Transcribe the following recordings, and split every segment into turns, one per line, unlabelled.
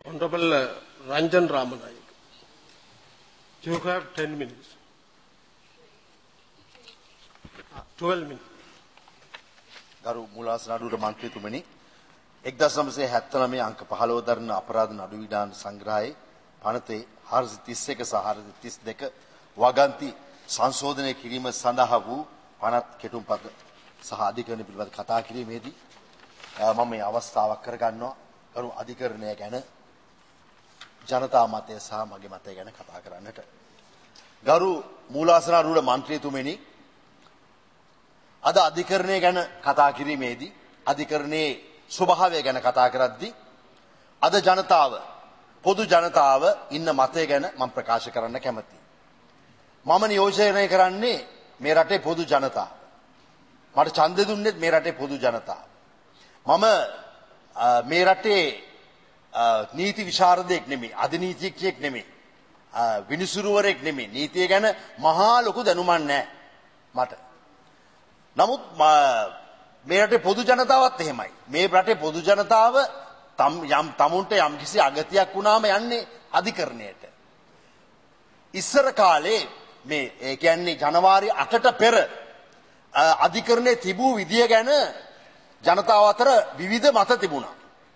Honorable Ranjan Ramanaik, you have 10 minutes. 12 minutes.
ගරු මුලාසන අඩුවට මන්ත්‍රීතුමනි 1979 අංක 15 දරන අපරාධ නඩු විධාන සංග්‍රහයේ පනතේ 431 සහ 432 වගන්ති සංශෝධනය කිරීම සඳහා වූ පනත් කෙටුම්පත සහ අධිකරණ පිළිබඳ කතා කිරීමේදී මම මේ අවස්ථාවක් කරගන්නවා ගරු අධිකරණය ගැන ජනතා මතය සහ මගේ මතය ගැන කතා කරන්නට. ගරු මූලාසන අඩුවට මන්ත්‍රීතුමනි අද අධිකරණය ගැන කතා කිරීමේදී අධිකරණයේ ස්වභාවය ගැන කතා කරද්දී අද ජනතාව පොදු ජනතාව ඉන්න මතය ගැන මම ප්‍රකාශ කරන්න කැමතියි. මම නියෝජනය කරන්නේ මේ රටේ පොදු ජනතාව. මට ඡන්දෙ දුන්නේ මේ රටේ පොදු ජනතාව. මම මේ රටේ නීති විශාරදයෙක් නෙමෙයි, අධිනීතිඥයෙක් නෙමෙයි, විනිසුරුවරයෙක් නෙමෙයි. නීතිය ගැන මහා ලොකු දැනුමක් නැහැ මට. නමුත් මේ රටේ පොදු ජනතාවත් එහෙමයි. මේ රටේ පොදු ජනතාව තමුන්ට යම්කිසි අගතියක් වුණාම යන්නේ අධිකරණයට. ඉස්සර කාලේ මේ ඒ කියන්නේ ජනවාරි 8ට පෙර අධිකරණයේ තිබූ විදිය ගැන ජනතාව අතර විවිධ මත තිබුණා.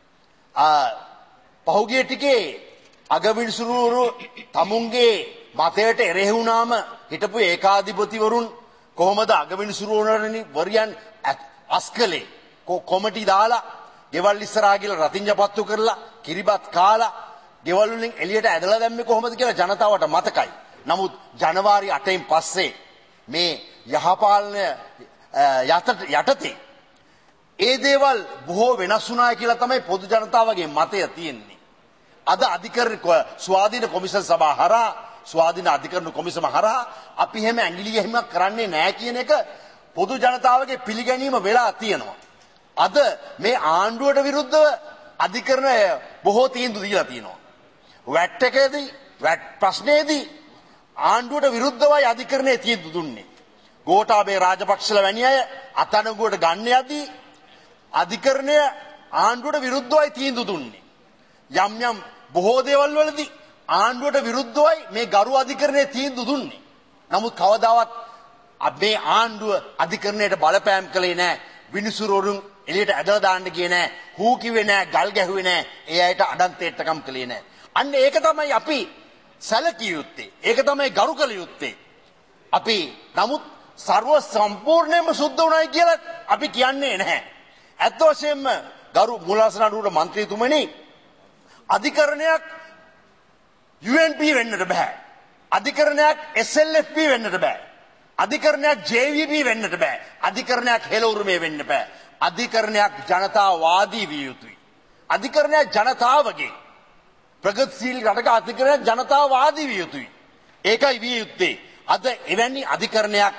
පහුගිය ටිකේ අගවිනිසුරුවරු තමුන්ගේ මතයට එරෙහි වුණාම හිටපු ඒකාධිපතිවරුන් කොහොමද අගවිනිසුරුවරයන් අස්කලේ කොමිටි දාලා ගෙවල් ඉස්සරහා ගිහලා රතිඤ්ඤ පත්තු කරලා කිරිබත් කාලා ගෙවල් වලින් එළියට ඇදලා දැම්මේ කොහොමද කියලා ජනතාවට මතකයි. නමුත් ජනවාරි 8න් පස්සේ මේ යහපාලන යටතේ ඒ දේවල් බොහෝ වෙනස් වුණා කියලා තමයි පොදු ජනතාවගේ මතය තියෙන්නේ. අද අධිකරණ ස්වාධීන කොමිෂන් සභාව හරහා ස්වාධීන අධිකරණ කොමිසම හරහා අපි හැම ඇඟිලි ගැහිමක් කරන්නේ නැහැ කියන එක පොදු ජනතාවගේ පිළිගැනීම වෙලා තියෙනවා. අද මේ ආණ්ඩුවට විරුද්ධව අධිකරණ බොහෝ තීන්දුව දීලා තියෙනවා. වැට් එකේදී වැට් ප්‍රශ්නේදී ආණ්ඩුවට විරුද්ධවයි අධිකරණයේ තීන්දුව දුන්නේ. ගෝඨාභය රාජපක්ෂලා වැනි අය අත්අඩංගුවට ගන්න යදී අධිකරණය ආණ්ඩුවට විරුද්ධවයි තීන්දුව දුන්නේ. යම් බොහෝ දේවල් වලදී ආණ්ඩුවට විරුද්ධවයි මේ ගරු අධිකරණයේ තීන්දුව දුන්නේ. නමුත් කවදාවත් මේ ආණ්ඩුව අධිකරණයට බලපෑම් කළේ නැහැ. විනිසුරුවරුන් එළියට ඇදලා දාන්න ගියේ නැහැ. හූ කිව්වේ නැහැ, ගල් ගැහුවේ නැහැ. ඒ අයට අඩන්තේට්ටකම් කළේ නැහැ. අන්න ඒක තමයි අපි සැලකිය යුත්තේ. ඒක තමයි ගරු කළ යුත්තේ. අපි නමුත් ਸਰව සම්පූර්ණයෙන්ම සුද්ධ වුණයි කියලා අපි කියන්නේ නැහැ. ඇත්ත වශයෙන්ම ගරු මූලාසන අඩුවට මන්ත්‍රීතුමනි අධිකරණයක් UNP වෙන්නට බෑ. අධිකරණයක් SLFP වෙන්නට බෑ. අධිකරණයක් JVP වෙන්නට බෑ. අධිකරණයක් හෙළ උරුමය වෙන්න බෑ. අධිකරණයක් ජනතාවාදී විය යුතුයි. අධිකරණයක් ජනතාවගේ ප්‍රගතිශීලී රටක අධිකරණයක් ජනතාවාදී විය යුතුයි. ඒකයි විය යුත්තේ. අද එවැනි අධිකරණයක්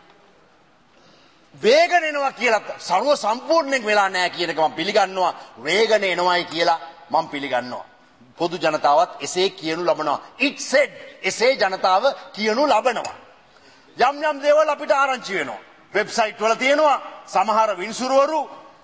වේගන එනවා කියලා ਸਰව සම්පූර්ණයෙන් වෙලා නැහැ කියන එක මම පිළිගන්නවා. වේගන එනවායි කියලා මම පිළිගන්නවා. පොදු ජනතාවත් එසේ කියනු ලබනවා. it said එසේ ජනතාව කියනු ලබනවා. යම් දේවල් අපිට ආරංචි වෙනවා. වෙබ්සයිට් වල තියෙනවා සමහර විනිසුරුවරු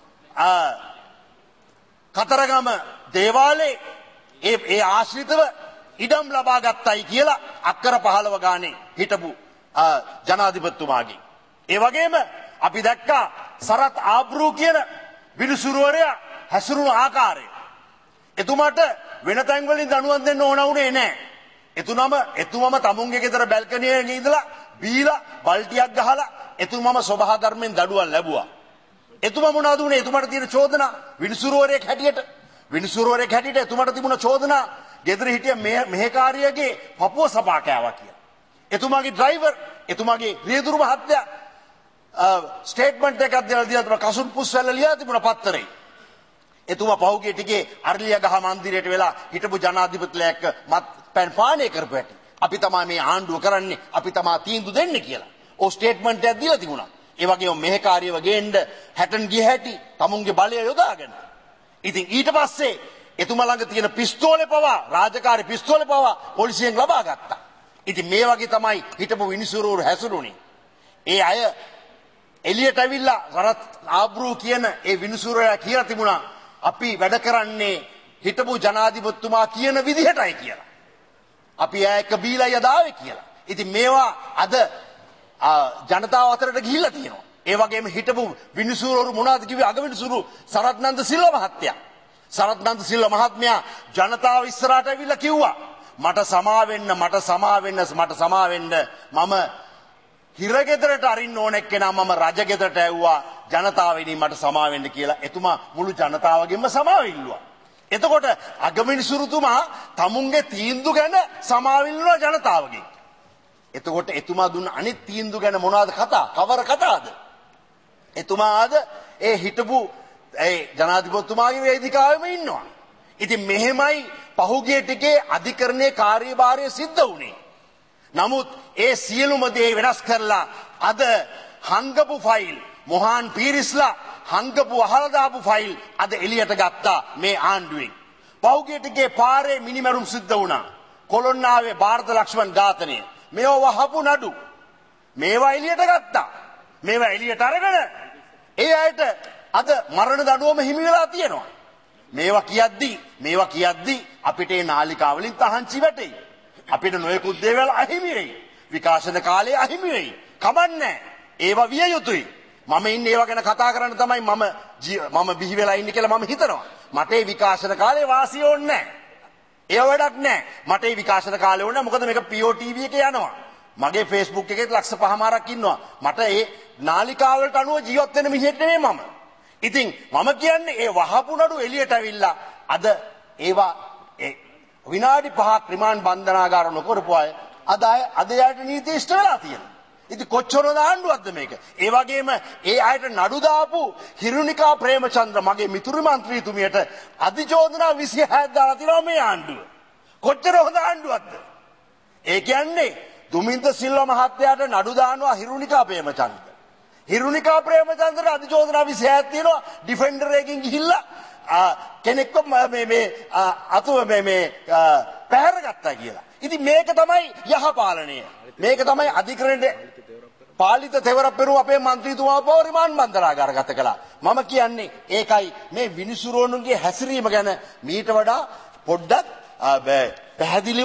කතරගම දේවාලේ ඒ ආශ්‍රිතව ඉඩම් ලබා ගත්තයි කියලා අක්කර 15 ගානේ හිටපු ජනාධිපතිතුමාගේ. ඒ වගේම අපි දැක්කා සරත් ආබ්‍රූ කියන විනිසුරුවරයා හැසිරුණු ආකාරය. එතුමාට වෙන තැන් වලින් දනුවම් දෙන්න ඕන වුණේ නැහැ. එතුමම තමුන්ගේ ගෙදර බැල්කනියේ ඉඳලා බීලා බල්ටියක් ගහලා එතුමම සබහා ධර්මෙන් දඩුවම් ලැබුවා. එතුමා මොනවද උනේ? එතුමාට තියෙන චෝදනා විනිසුරුවරයෙක් හැටියට එතුමාට තිබුණ චෝදනා ගෙදර හිටිය මෙහෙකාරියගේ පපුව සපා කෑවා කියලා. එතුමාගේ ඩ්‍රයිවර්, එතුමාගේ රියදුරු මහත්තයා ස්ටේට්මන්ට් එකක් දීලා තිබුණා කසුන් පුස්වැල්ල ලියලා තිබුණා පත්තරේ. එතුමා පහුගිය ටිකේ අරලියගහ මන්දිරයට වෙලා හිටපු ජනාධිපතිලා එක්ක මත් පැන් පානය කරපු හැටි. අපි තමයි මේ ආණ්ඩුව කරන්නේ, අපි තමයි තීන්දුව දෙන්නේ කියලා. ඔය ස්ටේට්මන්ට් එකක් දීලා තිබුණා. ඒ වගේම මෙහෙකාරියව ගේන්න හැටන් ගිය හැටි තමුන්ගේ බලය යොදාගෙන. ඉතින් ඊට පස්සේ එතුමා ළඟ තියෙන පිස්තෝලේ පවා, රාජකාරී පිස්තෝලේ පවා පොලිසියෙන් ලබා ගත්තා. ඉතින් මේ වගේ තමයි හිටපු විනිසුරුවරු හැසිරුණේ. ඒ අය එළියට ඇවිල්ලා සරත් ආබ්‍රූ කියන ඒ විනිසුරුවරයා කියලා තිබුණා අපි වැඩ කරන්නේ හිටපු ජනාධිපතිතුමා කියන විදිහටයි කියලා. අපි ඒක බීලා යදාවේ කියලා. ඉතින් මේවා අද ජනතාව අතරට ගිහිල්ලා තියෙනවා. ඒ වගේම හිටපු විනිසුරුවරු මොනවද කිව්වේ? අගවිනිසුරු සරත්නන්ද සිල්වා මහත්තයා. සරත්නන්ද සිල්වා මහත්මයා ජනතාව ඉස්සරහට ඇවිල්ලා කිව්වා මට සමා වෙන්න මම හිරගෙදරට අරින්න ඕන එක්කෙනා මම රජගෙදරට ඇව්වා ජනතාවෙනි මට සමා වෙන්න කියලා. එතුමා මුළු ජනතාවගෙන්ම සමාව ඉල්ලුවා. එතකොට අගවිනිසුරුතුමා තමුන්ගේ තීන්දුව ගැන සමාව ඉල්ලුවා ජනතාවගෙන්. එතකොට එතුමා දුන්න අනිත් තීන්දුව ගැන මොනවද කතා? කවර කතාවද? එතුමා ආද ඒ හිටපු ඒ ජනාධිපතිතුමාගේ වේදිකාවෙම ඉන්නවා. ඉතින් මෙහෙමයි පහුගිය ටිකේ අධිකරණයේ කාර්යභාරය සිද්ධ වුණේ. නමුත් ඒ සියලුම දේ වෙනස් කරලා අද හංගපු ෆයිල් මොහාන් පීරිස්ලා හංගපු අහලා දාපු ෆයිල් අද එළියට ගත්තා මේ ආණ්ඩුවෙන්. පහුගිය ටිකේ පාරේ මිනිමරුම් සිද්ධ වුණා. කොළොන්නාවේ ಭಾರತ ලක්ෂ්මන් ඝාතනය. මේවා වහපු නඩු. මේවා එළියට ගත්තා. මේවා එළියට අරගෙන ඒ අයට අද මරණ දඬුවම හිමි වෙලා තියෙනවා. මේවා කියද්දි අපිට ඒ නාලිකාව වලින් තහංචි වැටෙයි. අපිට නොයෙකුත් දේවල් අහිමි වෙයි. විකාශන කාලේ අහිමි වෙයි. කමන්නේ. ඒවා විය යුතුයි. මම ඉන්නේ ඒවා ගැන කතා කරන්න තමයි මම බිහි වෙලා ඉන්නේ කියලා මම හිතනවා. මට ඒ විකාශන කාලේ වාසිය ඕනේ නැහැ. ඒව වැඩක් නැහැ. මට ඒ විකාශන කාලේ ඕනේ මොකද මේක POTV එකේ යනවා. මගේ Facebook එකේ 105මාරක් ඉන්නවා. මට ඒ නාලිකාවලට අනුව ජීවත් වෙන මිනිහෙක් නෙමෙයි මම. ඉතින් මම කියන්නේ ඒ වහපු නඩු එළියට ඇවිල්ලා අද ඒවා විනාඩි 5ක් රිමාන්ඩ් බන්ධනාගාර නොකරපු අය අද යාට නීතිය ඉෂ්ට වෙලා තියෙනවා. ඉතින් කොච්චර දාණ්ඩුවක්ද මේක? ඒ වගේම ඒ අයට නඩු දාපු හිරුනිකා ප්‍රේමචන්ද්‍ර මගේ මිතුරු මන්ත්‍රීතුමියට අධිචෝදනා 26ක් දාලා තියෙනවා මේ ආණ්ඩුව. කොච්චර හොඳ ආණ්ඩුවක්ද? ඒ කියන්නේ දුමින්ද සිල්වා මහත්තයාට නඩු දානවා හිරුනිකා ප්‍රේමචන්ද්‍ර. හිරුනිකා ප්‍රේමචන්ද්‍රට අධිචෝදනා 26ක් තියෙනවා ඩිෆෙන්ඩර් එකකින් ගිහිල්ලා කෙනෙක්ව පැහැර ගත්තා කියලා. ඉතින් මේක තමයි යහපාලනය. මේක තමයි අධිකරණයේ පාලිත තෙවර පෙරුම අපේ മന്ത്രിතුමා පොරිමාන් බන්දනාගාරගත කළා. මම කියන්නේ ඒකයි මේ විනිසුරුවන්ගේ හැසිරීම ගැන මීට වඩා පොඩ්ඩක් පැහැදිලිව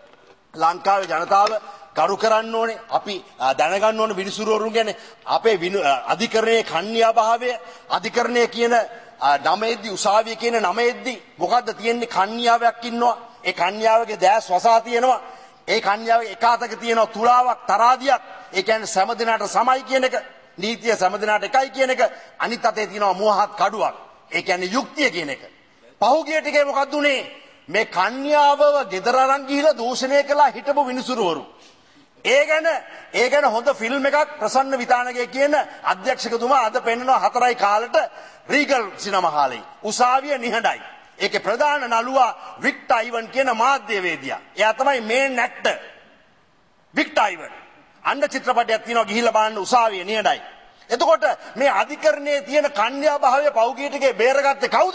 ලංකාවේ ජනතාව කරු කරන්න ඕනේ. අපි දැනගන්න ඕනේ විනිසුරුවරුන් ගැන අපේ අධිකරණයේ කන්‍යා භාවය අධිකරණයේ කියන නමෙද්දී උසාවිය කියන නමෙද්දී මොකද්ද තියෙන්නේ? කන්‍යාවක් ඉන්නවා. ඒ කන්‍යාවගේ දැස් වසා තියෙනවා. ඒ කන්‍යාවේ එක අතක තියෙනවා තුලාවක් තරාදියක්. ඒ කියන්නේ සෑම දිනකට සමයි කියන එක. නීතිය සෑම දිනකට එකයි කියන එක. අනිත් අතේ තියෙනවා මුවහත් කඩුවක්. ඒ කියන්නේ යුක්තිය කියන එක. පහුගිය ටිකේ මොකද්ද උනේ? මේ කන්‍යාවව ගෙදර අරන් ගිහිලා දූෂණය කළා හිටපු විනිසුරුවරු. ඒ ගැන හොඳ ෆිල්ම් එකක් ප්‍රසන්න විතානගේ කියන අධ්‍යක්ෂකතුමා අද පෙන්නනවා 4යි කාලට රීගල් සිනමා හාලේ. උසාවිය නිහඬයි. ඒකේ ප්‍රධාන නළුවා වික්ටර් අයිවන් කියන මාධ්‍යවේදියා. එයා තමයි මේන් ඇක්ටර්. Victor Ivan. අන්න චිත්‍රපටයක් තියෙනවා ගිහිල්ලා බලන්න උසාවිය නිහඬයි. එතකොට මේ අධිකරණයේ තියෙන කන්‍යා භාවය පෞගිය ටිකේ බේරගත්තේ කවුද?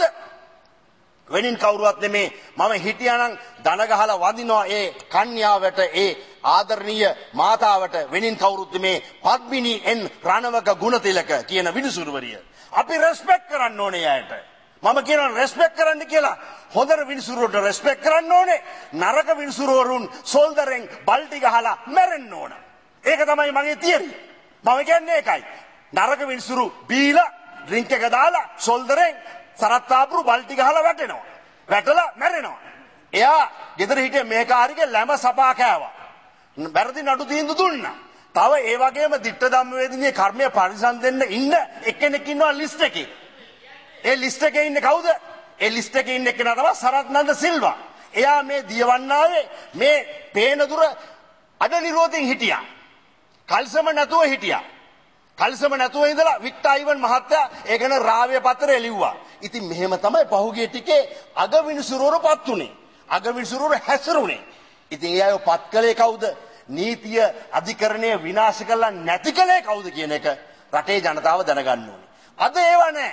වෙනින් කවුරුවත් නෙමේ. මම හිටියානම් දන ගහලා වදිනවා ඒ කන්‍යාවට ඒ ආදරණීය මාතාවට වෙනින් කවුරුත් මේ පද්මිනී එන් රණවක ගුණතිලක කියන විනිසුරුවරිය. අපි රෙස්පෙක්ට් කරන්න ඕනේ යායට. මම කියනවා රෙස්පෙක්ට් කරන්න කියලා. හොඳ විනිසුරුවරුන්ට රෙස්පෙක්ට් කරන්න ඕනේ. නරක විනිසුරුවරුන් සොල්දරෙන් බල්ටි ගහලා මැරෙන්න ඕන. ඒක තමයි මගේ තියරිය. මම කියන්නේ ඒකයි. නරක විනිසුරු බීලා ඩ්‍රින්ක් එක දාලා සොල්දරෙන් සරත්තාපුරු බල්ටි ගහලා වැටෙනවා. වැටලා මැරෙනවා. එයා ගෙදර හිටිය මේකාරිගේ ලැම සපා කෑවා. වැරදි නඩු තීන්දුව දුන්නා. තව ඒ වගේම ditta ධම්මවේදිනියේ කර්මය පරිසම් දෙන්න ඉන්න එක්කෙනෙක් ඉන්නවා ලිස්ට් එකේ. ඒ ලිස්ට් එකේ ඉන්නේ කවුද? ඒ ලිස්ට් එකේ ඉන්න එක්කෙනා තමයි සරත්නන්ද සිල්වා. එයා මේ දියවන්නාවේ මේ පේන දුර අඩ නිරෝධයෙන් හිටියා. කල්සම නැතුව හිටියා. කල්සම නැතුව ඉඳලා වික්ටර් අයිවන් මහත්තයා ඒ ගැන රාව්‍ය පත්‍රය ලිව්වා. ඉතින් මෙහෙම තමයි පහුගිය ටිකේ අගවිනිසුරුවරු පත් උනේ. අගවිනිසුරුවරු හැසිරුනේ. ඉතින් ඒ අය පත් කළේ කවුද? නීතිය අධිකරණය විනාශ කළා නැති කළේ කවුද කියන එක රටේ ජනතාව දැනගන්න ඕනේ. අද ඒව නැහැ.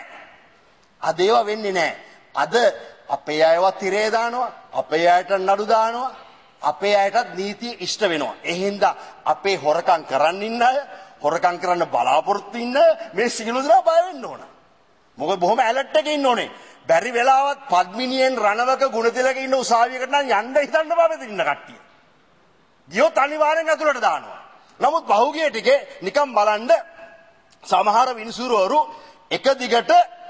අද ඒව වෙන්නේ නැහැ. අද අපේ අයවත් තිරේ දානවා. අපේ අයට නඩු දානවා. අපේ අයටත් නීතිය ඉෂ්ට වෙනවා. ඒ හින්දා අපේ හොරකම් කරන්න ඉන්න අය හොරකම් කරන්න බලාපොරොත්තු ඉන්න මේ සියලු දෙනා බය වෙන්න ඕන. මොකද බොහොම ඇලර්ට් එකේ ඉන්න ඕනේ. බැරි වෙලාවත් පද්මිනියෙන් රණවක ගුණතිලක ඉන්න උසාවියකට නම් යන්න හිතන්න බෑ මෙතන ඉන්න කට්ටිය. ගියොත් අනිවාර්යෙන් ඇතුළට දානවා. නමුත් පහුගිය ටිකේ නිකන් බලන්න සමහර විනිසුරුවරු එක දිගට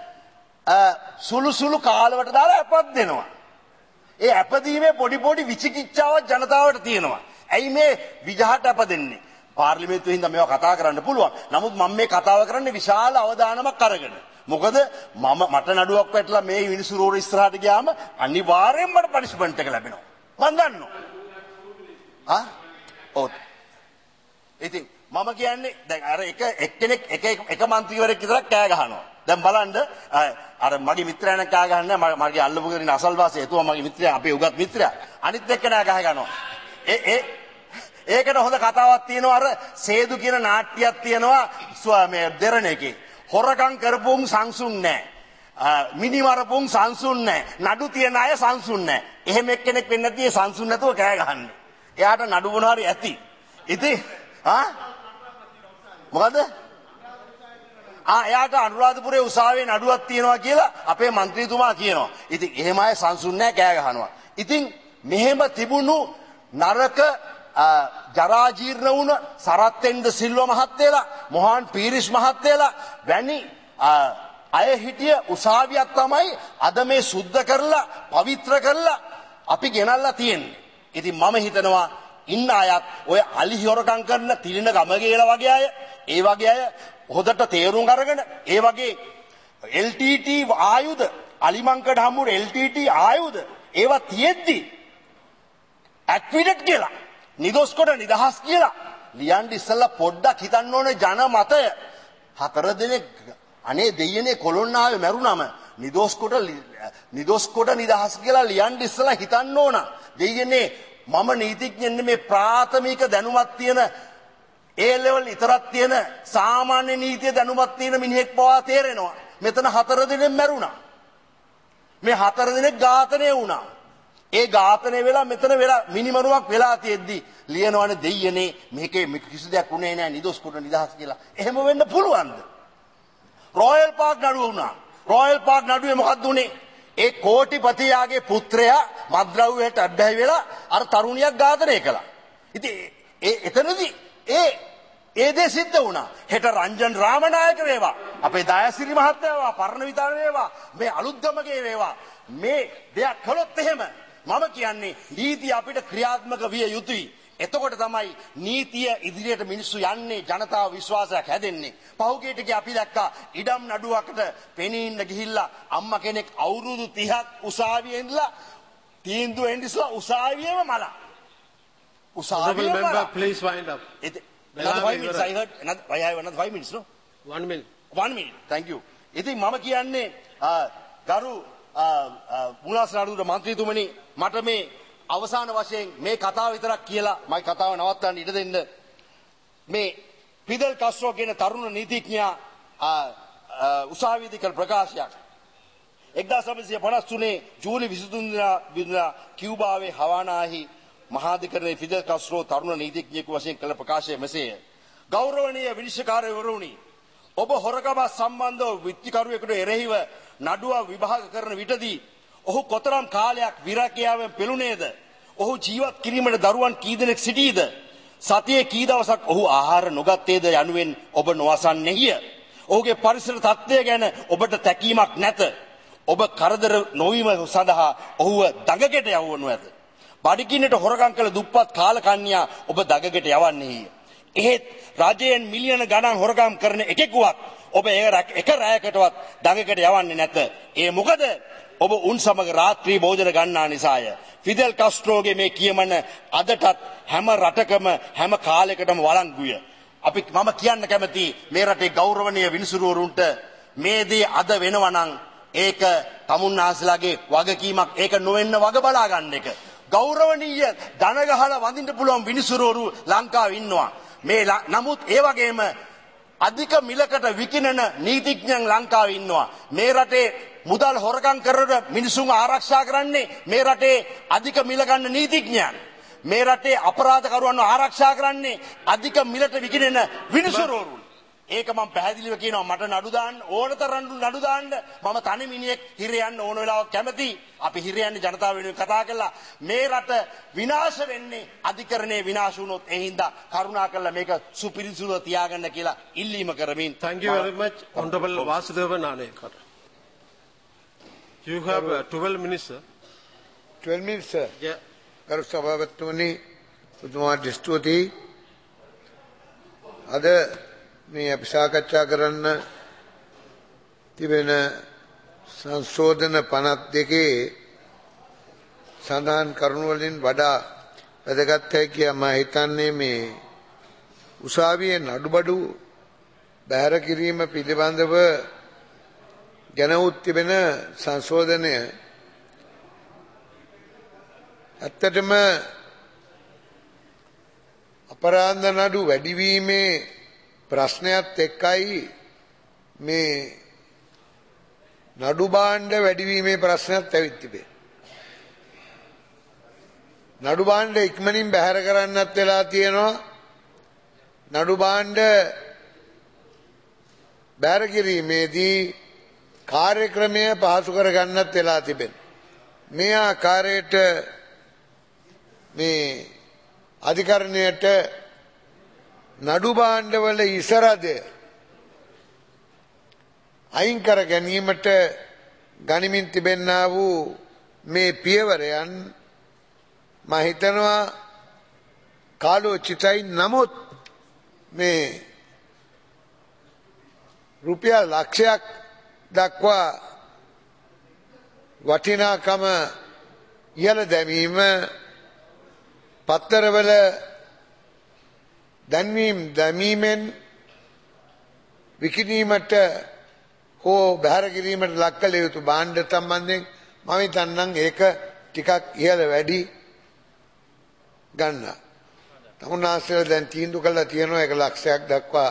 සුළු කාලවට දාලා අපත් දෙනවා. ඒ අපදීමේ පොඩි පොඩි විචිකිච්ඡාවක් ජනතාවට තියෙනවා. ඇයි මේ විජහට අප දෙන්නේ? පාර්ලිමේන්තුවේ හින්දා මේවා කතා කරන්න පුළුවන්. නමුත් මම මේ කතාව කරන්නේ විශාල අවධානමක් අරගෙන. මොකද මට නඩුවක් වැටලා මේ විනිසුරුවරු ඉස්සරහට ගියාම අනිවාර්යෙන්ම මට පනිෂ්මන්ට් එක ලැබෙනවා. මම දන්නවා. ඔව්. ඉතින් මම කියන්නේ දැන් අර එක්කෙනෙක් එක മന്ത്രിවරයෙක් විතරක් කෑ ගහනවා. දැන් බලන්න අර මගේ මිත්‍රයා නම් කෑ ගහන්නේ මගේ අල්ලපු කෙනින් අසල්වාසී එතුමා මගේ මිත්‍රයා අපේ උගත් මිත්‍රයා. අනිත් එක්කෙනා ගහ ගන්නවා. ඒකට හොඳ කතාවක් තියෙනවා අර සේදු කියන නාට්‍යයක් තියෙනවා මේ දෙරණේකේ. හොරකම් කරපුම් සංසුන් නැහැ. මිනිමරපුම් සංසුන් නැහැ. නඩු තියන අය සංසුන් නැහැ. එහෙම එක්කෙනෙක් වෙන්නේ නැති ඒ සංසුන් නැතුව කෑ ගහන්නේ. එයාට නඩු මොනවා හරි ඇති. ඉතින් මොකද? එයාට අනුරාධපුරේ උසාවියේ නඩුවක් තියෙනවා කියලා අපේ മന്ത്രിතුමා කියනවා. ඉතින් එහෙම අය සංසුන් නැහැ කෑ ගහනවා. ඉතින් මෙහෙම තිබුණු නරක ජරා ජීර්ණ වුණ සරත්ෙන්ද සිල්ව මහත්තයලා මොහාන් පීරිස් මහත්තයලා වැනි අය හිටිය උසාවියක් තමයි අද මේ සුද්ධ කරලා පවිත්‍ර කරලා අපි ගෙනල්ලා තියෙන්නේ. ඉතින් මම හිතනවා ඉන්න අයත් ඔය අලි හොරකම් කරන තිලින ගමගේලා වගේ අය ඒ වගේ අය හොදට තේරුම් අරගෙන ඒ වගේ LTT ආයුධ අලිමංකඩ හම්බුන LTT ආයුධ ඒවා තියෙද්දි ඇක්විඩට් කියලා නිදොස් කොට නිදහස් කියලා ලියන්න ඉස්සෙල්ලා පොඩ්ඩක් හිතන්න ඕනේ ජනමතය. 4 දිනක් අනේ දෙයනේ කොළොන්නාවේ මැරුණම නිදොස් කොට නිදහස් කියලා ලියන්න ඉස්සෙල්ලා හිතන්න ඕන. දෙයනේ මම නීතිඥයෙන්නේ මේ ප්‍රාථමික දැනුමක් තියෙන ඒ ලෙවල් ඉතරක් තියෙන සාමාන්‍ය නීතිය දැනුමක් තියෙන මිනිහෙක් පවා තේරෙනවා. මෙතන 4 දිනෙන් මැරුණා. මේ 4 දිනක් ඝාතනය වුණා. ඒ ඝාතනය වෙලා මෙතන වෙලා මිනිමරුවක් වෙලා තියෙද්දි ලියනවනේ දෙයියනේ මේකේ කිසි දෙයක් උනේ නැහැ නිදොස් කොට නිදහස් කියලා. එහෙම වෙන්න පුළුවන්ද? රොයල් පාක් නඩුව වුණා. රොයල් පාක් නඩුවේ මොකක්ද උනේ? ඒ කෝටිපතියාගේ පුත්‍රයා මත්ද්‍රව්‍යයට අබ්බැහි වෙලා අර තරුණියක් ඝාතනය කළා. ඉතින් එතනදී ඒ දේ සිද්ධ වුණා. හෙට රංජන් රාමනායක වේවා, අපේ දයාසිරි මහත්තයා වේවා, පරණ විතාන වේවා, මේ අලුත්ගමගේ වේවා. මේ දෙයක් කළොත් එහෙම මම කියන්නේ නීතිය අපිට ක්‍රියාත්මක විය යුතුයි. එතකොට තමයි නීතිය ඉදිරියට මිනිස්සු යන්නේ, ජනතාව විශ්වාසයක් හැදෙන්නේ. පහුගිය ටිකේ අපි දැක්කා ඉඩම් නඩුවකට පෙනී ඉන්න ගිහිල්ලා අම්මා කෙනෙක් අවුරුදු 30ක් උසාවියේ ඉඳලා තීන්දුව එන්න ඉස්සලා උසාවියේම මල.
Honorable member, please wind up.
Another 5 minutes. I heard I have another 5 minutes, no?
1 minute.
1 minute. Thank you. ඉතින් මම කියන්නේ ගරු මුලාස් නඩුවට മന്ത്രിතුමනි මට මේ අවසාන වශයෙන් මේ කතාව විතරක් කියලා මම කතාව නවත්තන්න ඉඩ දෙන්න. මේ ෆිදෙල් කාස්ට්‍රෝ කියන තරුණ නීතිඥයා උසාවියේදී කළ ප්‍රකාශයක් 1953 ජූලි 23 වෙනිදා කියුබාවේ හවානාහි මහාධිකරණයේ ෆිදෙල් කාස්ට්‍රෝ තරුණ නීතිඥයෙකු වශයෙන් කළ ප්‍රකාශය මෙසේය. ගෞරවනීය විනිශ්චයකාරවරුනි, ඔබ හොරකම සම්බන්ධව විත්තිකරුවෙකුට එරෙහිව නඩුව විභාග කරන විටදී ඔහු කොතරම් කාලයක් විරකියාවෙන් පෙළුණේද? ඔහු ජීවත් කිරීමට දරුවන් කී දෙනෙක් සිටීද? සතියේ කී දවසක් ඔහු ආහාර නොගත්තේද යනුවෙන් ඔබ නොඅසන්නේය. ඔහුගේ පරිසර තත්ත්වය ගැන ඔබට තැකීමක් නැත. ඔබ කරදර නොවීම සඳහා ඔහුව දඟකට යවවනු ඇත. බඩගින්නට හොරකම් කළ දුප්පත් කාලකන්‍යා ඔබ දඟකට යවන්නේය. එහෙත් රජයෙන් මිලියන ගණන් හොරකම් කරන එකෙකුවත් ඔබ එක රැයකටවත් දඟකට යවන්නේ නැත. ඒ මොකද ඔබ උන් සමග රාත්‍රී භෝජන ගන්නා නිසාය. ෆිදෙල් කාස්ට්‍රෝගේ මේ කියමන අදටත් හැම රටකම හැම කාලයකටම වළංගුය. මම කියන්න කැමති මේ රටේ ගෞරවනීය විනිසුරුවරුන්ට මේ දේ අද වෙනවා නම් ඒක තමුන්නාසලාගේ වගකීමක්. ඒක නොවෙන්න වග බලා ගන්න එක. ගෞරවනීය ධන ගහලා වඳින්න පුළුවන් විනිසුරුවරු ලංකාවේ ඉන්නවා. නමුත් ඒ වගේම අධික මිලකට විකිණන නීතිඥයන් ලංකාවේ ඉන්නවා. මේ රටේ මුදල් හොරකම් කරන මිනිසුන් ආරක්ෂා කරන්නේ මේ රටේ අධික මිල ගන්න නීතිඥයන්. මේ රටේ අපරාධකරුවන්ව ආරක්ෂා කරන්නේ අධික මිලට විකිණෙන විනිසුරුවරු. ඒක මම පැහැදිලිව කියනවා මට නඩු දාන්න ඕනතරම් නඩු දාන්න මම තනි මිනිහෙක් හිර යන්න ඕන වෙලාවක කැමති අපි හිර යන්නේ ජනතාව වෙනුවෙන් කතා කරලා මේ රට විනාශ වෙන්නේ අධිකරණයේ විනාශ වුණොත් ඒ හින්දා කරුණාකරලා මේක සුපිරිසුදුව තියාගන්න කියලා ඉල්ලීම කරමින්
Thank you very much, Honorable Vasudeva Nanayakar. You have 12 minutes, sir.
12 minutes, sir.
Yeah.
ගරු සභාපතිතුමනි පුදුමාට ස්තුතියි. අද මේ අපි සාකච්ඡා කරන්න තිබෙන සංශෝධන 52 සඳහන් කරුණු වලින් වඩා වැදගත්යි කියලා මම හිතන්නේ මේ උසාවියේ නඩුබඩු බැහැර කිරීම පිළිබඳව ගෙනවුත් තිබෙන සංශෝධනය ඇත්තටම අපරාධ නඩු වැඩිවීමේ ප්‍රශ්නයත් එක්කයි මේ නඩු භාණ්ඩ වැඩිවීමේ ප්‍රශ්නයත් ඇවිත් තිබේ. නඩු භාණ්ඩ ඉක්මනින් බැහැර කරන්නත් වෙලා තියෙනවා. නඩු භාණ්ඩ බැහැර කිරීමේදී කාර්යක්‍රමය පහසු කර ගන්නත් වෙලා තිබෙනවා. මේ ආකාරයට මේ අධිකරණයට නඩු භාණ්ඩවල ඉසරදය අයින් කර ගැනීමට ගනිමින් තිබෙන්නා වූ මේ පියවරයන් මම හිතනවා කාලෝචිතයි. නමුත් මේ රුපියල් ලක්ෂයක් දක්වා වටිනාකම ඉහළ දැමීම පත්තරවල දැමීමෙන් විකිණීමට හෝ බැහැර කිරීමට ලක් කළ යුතු භාණ්ඩ සම්බන්ධයෙන් මම හිතන්නම් ඒක ටිකක් ඉහළ වැඩි ගන්න. තමුන්නාස්සල දැන් තීන්දුව කළා තියෙනවා 1 ලක්ෂයක් දක්වා.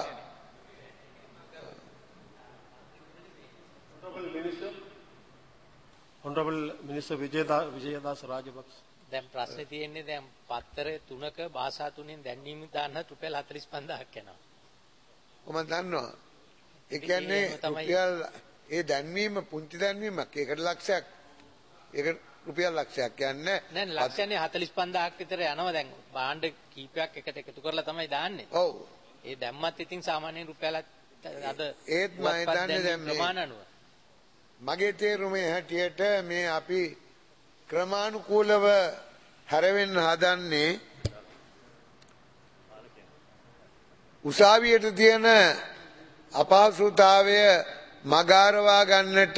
Honorable Minister Vijayadas Rajapaksa.
දැන් ප්‍රශ්නේ තියෙන්නේ දැන් පත්තර 3ක භාෂා 3න් දැන්වීම දාන්න රුපියල් 45000ක් යනවා.
මම දන්නවා. ඒ කියන්නේ රුපියල් ඒ දැන්වීම පුංචි දැන්වීමක්. ඒකට ලක්ෂයක්. ඒක රුපියල් ලක්ෂයක් යන්නේ
නෑ. ලක්ෂයනේ 45000ක් විතර යනවා දැන්. භාණ්ඩ කීපයක් එකට එකතු කරලා තමයි දාන්නේ.
ඔව්.
ඒ දැම්මත් ඉතින් සාමාන්‍යයෙන් රුපියල් අද
ඒත් මම හිතන්නේ දැන්
ප්‍රමාණ අනුව
මගේ තේරුමේ හැටියට මේ අපි ක්‍රමානුකූලව හැරෙන්න හදන්නේ උසාවියට තියෙන අපහසුතාවය මගාරවා ගන්නට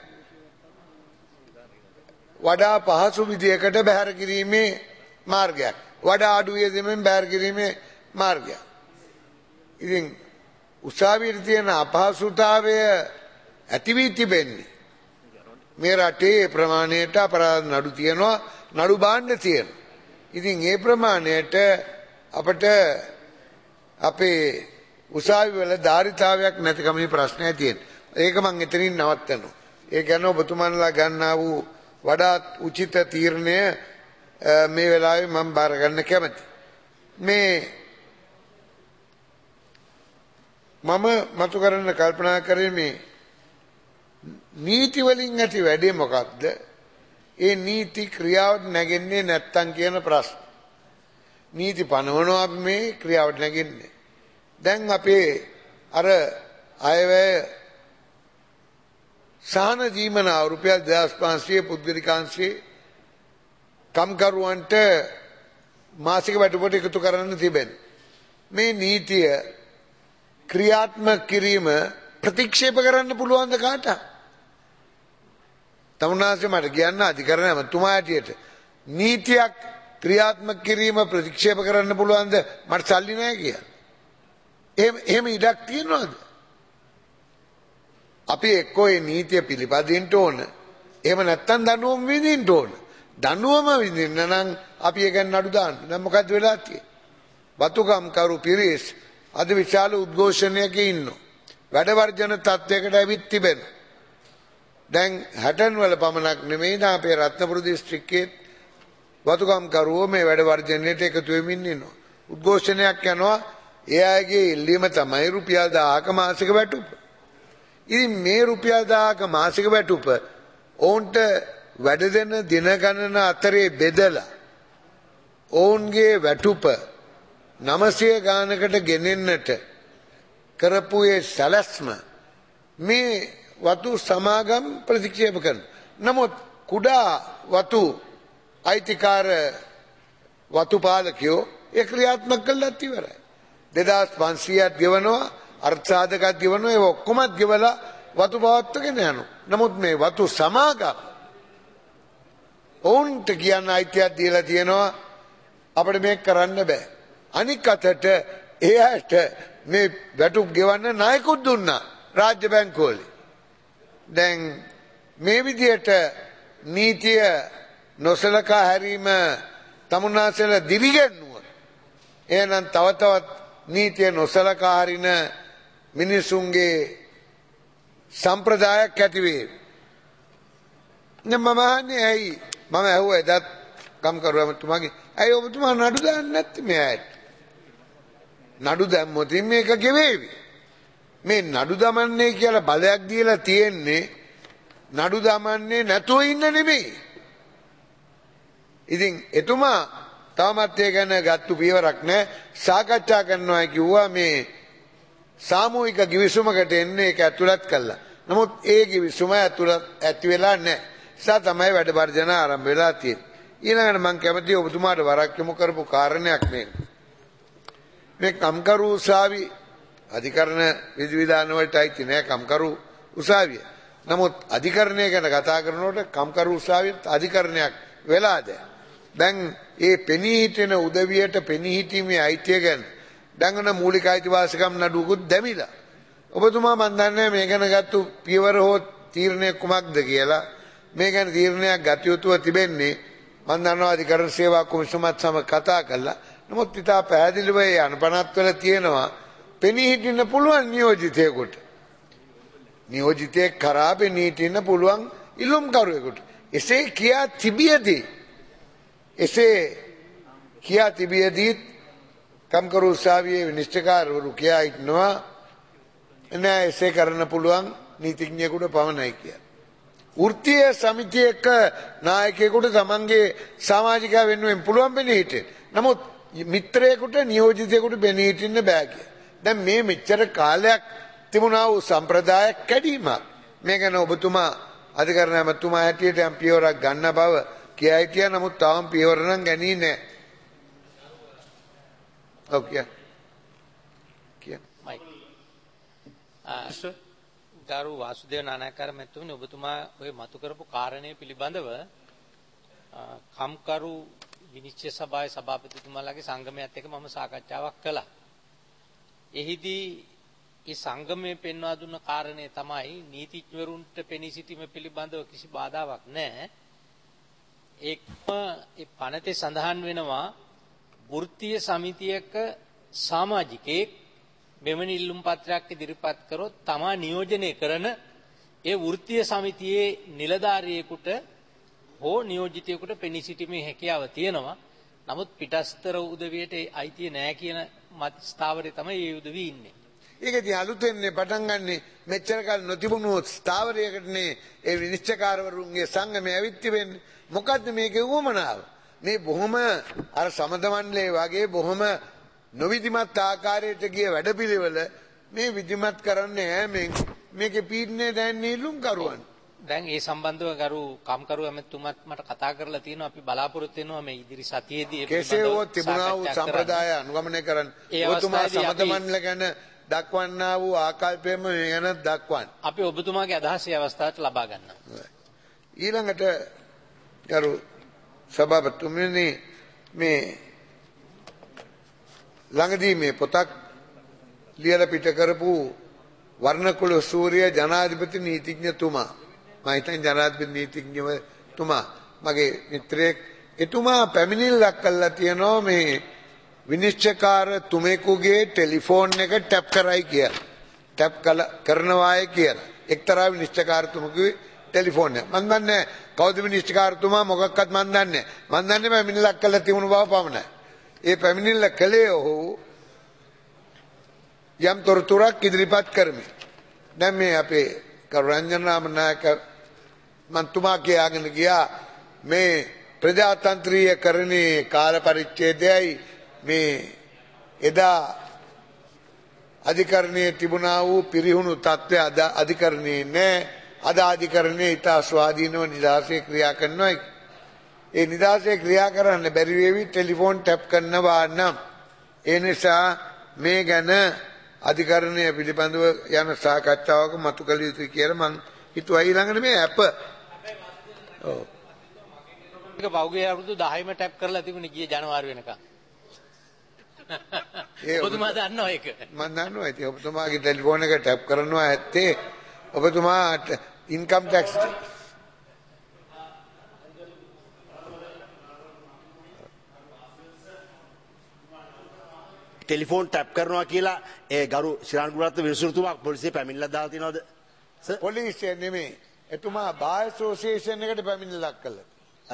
වඩා පහසු විදියකට බැහැර කිරීමේ මාර්ගයක්. වඩා අඩු වියදමෙන් බැහැර කිරීමේ මාර්ගයක්. ඉතින් උසාවියට තියෙන අපහසුතාවය ඇති වී තිබෙන්නේ මේ රටේ ප්‍රමාණයට අපරාධ නඩු තියෙනවා, නඩු භාණ්ඩ තියෙනවා. ඉතින් ඒ ප්‍රමාණයට අපිට අපේ උසාවි වල ධාරිතාවයක් නැතිකමේ ප්‍රශ්නය තියෙනවා. ඒක මම එතනින් නවත්තනවා. ඒ කියන්නේ ඔබතුමන්ලා ගන්නා වූ වඩාත් උචිත තීරණය මේ වෙලාවේ මම බාර ගන්න කැමතියි. මේ මම මතු කරන්න කල්පනා කරේ මේ නීති වලින් ඇති වැඩේ මොකක්ද? ඒ නීති ක්‍රියාවට නැගෙන්නේ නැත්තම් කියන ප්‍රශ්න. නීති පනවනවා අපි මේ ක්‍රියාවට නැගෙන්නේ. දැන් අපේ අර අයවැය සහන ජීවනාව රුපියල් 2500 පුද්ගලිකාංශයේ කම්කරුවන්ට මාසික වැටුපට එකතු කරන්න තිබෙන මේ නීතිය ක්‍රියාත්මක කිරීම ප්‍රතික්ෂේප කරන්න පුළුවන්ද කාට? තමුන්නාසේ මට කියන්න අධිකරණ ඇමතුමා හැටියට නීතියක් ක්‍රියාත්මක කිරීම ප්‍රතික්ෂේප කරන්න පුළුවන්ද මට සල්ලි නැහැ කියලා. එහෙම ඉඩක් තියනවද? අපි එක්කෝ මේ නීතිය පිළිපදින්න ඕන. එහෙම නැත්තම් දඬුවම් විඳින්න ඕන. දඬුවම විඳින්න නම් අපි ඒක නඩු දාන්න. දැන් මොකද්ද වෙලා තියෙන්නේ? වතුකම් කරු පිරිස් අද විශාල උද්ඝෝෂණයක ඉන්නවා. වැඩ වර්ජන තත්වයකට ඇවිත් තිබෙනවා. දැන් 60 වල පමණක් නෙමෙයි අපේ රත්නපුර දිස්ත්‍රික්කයේ වතුකම් කරුවෝ මේ වැඩ වර්ජනයට එකතු වෙමින් ඉන්නවා. උද්ඝෝෂණයක් යනවා. ඒ අයගේ ඉල්ලීම තමයි රුපියල් 1000ක මාසික වැටුප. ඉතින් මේ රුපියල් 1000ක මාසික වැටුප ඔවුන්ට වැඩ දෙන දින ගණන අතරේ බෙදලා ඔවුන්ගේ වැටුප 900 ගානකට ගෙනෙන්නට කරපු ඒ සැලැස්ම මේ වතු සමාගම් ප්‍රතික්ෂේප කරන. නමුත් කුඩා වතු අයිතිකාර වතු පාලකයෝ ඒ ක්‍රියාත්මක කළත් ඉවරයි. 2500ක් ගෙවනවා, අර්ථසාධකයක් ගෙවනවා, ඒ ඔක්කොමත් ගෙවලා වතු පවත්වාගෙන යනවා. නමුත් මේ වතු සමාගම් ඔවුන්ට කියන්න අයිතියක් දීලා තියෙනවා අපිට මේක කරන්න බෑ. අනික් අතට එයාට මේ වැටුප් ගෙවන්න ණයකුත් දුන්නා රාජ්‍ය බැංකුවල. දැන් මේ විදියට නීතිය නොසලකා හැරීම තමුන්නාසලා දිරිගැන්නුව. එහෙනම් තව තවත් නීතිය නොසලකා හරින මිනිසුන්ගේ සම්ප්‍රදායක් ඇති වේ. මම අහන්නේ ඇයි මම ඇහුවා එදත් කම්කරුවමතුමාගේ ඇයි ඔබතුමා නඩු දාන්නේ නැත්තේ මෙයාට? නඩු දැම්මොත් මේක ගෙවේවි. මේ නඩු දමන්නේ කියලා බලයක් දීලා තියෙන්නේ නඩු දමන්නේ නැතුව ඉන්න නෙමෙයි. ඉතින් එතුමා තාමත් ඒ ගැන ගත්තු පියවරක් නැහැ. සාකච්ඡා කරනවා කිව්වා මේ සාමූහික කිවිසුමකට එන්නේ ඒක ඇතුළත් කළා. නමුත් ඒ කිවිසුම ඇතුළත් ඇති වෙලා නැහැ. නිසා තමයි වැඩ වර්ජන ආරම්භ වෙලා තියෙන්නේ. ඊළඟට මම කැමතියි ඔබතුමාට වරක් යොමු කරපු කාරණයක් මේ කම්කරු උසාවි අධිකරණ විධිවිධාන වලට අයිති නෑ කම්කරු උසාවිය. නමුත් අධිකරණය ගැන කතා කරනකොට කම්කරු උසාවියත් අධිකරණයක් වෙලාද? දැන් ඒ පෙනී හිටින උදවියට පෙනී හිටීමේ අයිතිය ගැන දඟන මූලික අයිතිවාසිකම් නඩුවකුත් දැමිලා. ඔබතුමා මන් දන්නේ මේ ගැන ගත්තු පියවර හෝ තීරණය කුමක්ද කියලා. මේ ගැන තීරණයක් ගත යුතුව තිබෙන්නේ මන් දන්නවා අධිකරණ සේවා කොමිසමත් සමග කතා කළා. නමුත් ඉතා පැහැදිලිව ඒ අනපනත් වල තියෙනවා පෙනී හිටින්න පුළුවන් නියෝජිතයෙකුට. නියෝජිතයෙක් කරා පෙනී හිටින්න පුළුවන් ඉල්ලුම්කරුවෙකුට. එසේ කියා තිබියදී කම්කරු උසාවියේ විනිශ්චයකාරවරු කියා ඉන්නවා නෑ එසේ කරන්න පුළුවන් නීතිඥයෙකුට පමණයි කියලා. වෘත්තීය සමිතියක නායකයෙකුට තමන්ගේ සමාජිකයා වෙනුවෙන් පුළුවන් පෙනී හිටින්න. නමුත් මිත්‍රයෙකුට නියෝජිතයෙකුට පෙනී හිටින්න බෑ කියලා. දැන් මේ මෙච්චර කාලයක් තිබුණා වූ සම්ප්‍රදායක් කැඩීමක්. මේ ගැන ඔබතුමා අධිකරණ ඇමතුමා හැටියට යම් පියවරක් ගන්න බව කියයි කිය. නමුත් තාම පියවර නම් ගන්නේ නැහැ. ඔව්
ගරු වාසුදේව නානායක්කාර මැතිතුමනි ඔබතුමා ඔය මතු කරපු කාරණේ පිළිබඳව කම්කරු විනිශ්චය සභාවේ සභාපතිතුමාලාගේ සංගමයත් එක්ක මම සාකච්ඡාවක් කළා. එහිදී ඒ සංගමයේ පෙන්වා දුන්න කාරණේ තමයි නීතිඥවරුන්ට පෙනී සිටීම පිළිබඳව කිසි බාධාවක් නැහැ. ඒකම ඒ පනතේ සඳහන් වෙනවා වෘත්තීය සමිතියක සමාජිකයෙක් මෙවැනි ඉල්ලුම් පත්‍රයක් ඉදිරිපත් කරොත් තමා නියෝජනය කරන ඒ වෘත්තීය සමිතියේ නිලධාරියෙකුට හෝ නියෝජිතයෙකුට පෙනී සිටීමේ හැකියාව තියෙනවා. නමුත් පිටස්තර උදවියට අයිතිය නැහැ කියන ස්ථාවරේ තමයි ඒ උදවිය ඉන්නේ.
ඒක ඉතින් අලුතෙන්නේ පටන් ගන්නෙ මෙච්චර කල් නොතිබුණු ස්ථාවරයකටනේ ඒ විනිශ්චයකාරවරුන්ගේ සංගමය ඇවිත් තිබෙන්නේ. මොකද්ද මේකේ උවමනාව? මේ බොහොම අර සමත මණ්ඩලයේ වගේ බොහොම නොවිධිමත් ආකාරයට ගිය වැඩපිළිවෙල මේ විධිමත් කරන්නේ මේකේ පීඩනේ දැනෙන්නේ ඉල්ලුම් කරුවන්.
දැන් ඒ සම්බන්ධව ගරු කම්කරු ඇමතුමත් මට කතා කරලා තියෙනවා. අපි බලාපොරොත්තු වෙනවා මේ ඉදිරි සතියේදී
කෙසේ හෝ තිබුණා වූ සම්ප්‍රදාය අනුගමනය කරන්න. ඔබතුමා සමත මණ්ඩල ගැන දක්වන්නා වූ ආකල්පයම මේ ගැන දක්වන්න.
අපි ඔබතුමාගේ අදහස් ඒ අවස්ථාවට ලබා ගන්නවා.
ඊළඟට ගරු සභාපතිතුමනි මේ ළඟදී මේ පොතක් ලියලා පිට කරපු වර්ණකුල සූර්ය ජනාධිපති නීතිඥතුමා මම හිතන්නේ ජනාධිපති නීතිඥතුමා මගේ මිත්‍රයෙක් එතුමා පැමිණිල්ලක් කළා තියෙනවා මේ විනිශ්චයකාර තුමෙකුගේ ටෙලිෆෝන් එක ටැප් කරයි කියලා. ටැප් කරනවායි කියලා. එක්තරා විනිශ්චයකාරතුමෙකුගේ ටෙලිෆෝන් එක. මම දන්නේ කවුද විනිශ්චයකාරතුමා මොකක්වත් මම දන්නේ. මම දන්නේ පැමිණිල්ලක් කළා තිබුණු බව පමණයි. ඒ පැමිණිල්ල කළේ ඔහු යම් තොරතුරක් ඉදිරිපත් කරමි. දැන් මේ අපේ කරුණාරංජන නාමනායක මන්තුමා කියාගෙන ගියා මේ ප්‍රජාතන්ත්‍රීයකරණයේ කාල පරිච්ඡේදයයි මේ එදා අධිකරණයේ තිබුණා වූ පිරිහුණු තත්ත්වය අද අධිකරණයේ නැහැ. අද අධිකරණයේ ඉතා ස්වාධීනව නිදහසේ ක්‍රියා කරනවා. ඒ නිදහසේ ක්‍රියා කරන්න බැරි වෙවි ටෙලිෆෝන් ටැප් කරනවා නම්. ඒ නිසා මේ ගැන අධිකරණය පිළිබඳව යන සාකච්ඡාවක මතු කළ යුතුයි කියලා මම හිතුවා. ඊළඟට මේ ඇප ඔව්
ඒක පෞගේ අවුරුදු 10ම ටැප් කරලා තිබුණේ ගිය ජනවාරි වෙනකන්. ඔබතුමා දන්නවා ඒක?
මම දන්නවා. ඉතින් ඔබතුමාගේ ටෙලිෆෝන් එක ටැප් කරනවා ඇත්තේ ඔබතුමා ඉන්කම් ටැක්ස්
ටෙලිෆෝන් ටැප් කරනවා කියලා ඒ ගරු ශ්‍රාන් ගුණරත්න විනිසුරුතුමා පොලිසිය පැමිණිලා දාලා තියෙනවද?
පොලිසිය නෙමෙයි. එතුමා බාර් ඇසෝසියේෂන් එකට පැමිණිල්ලක් කළා.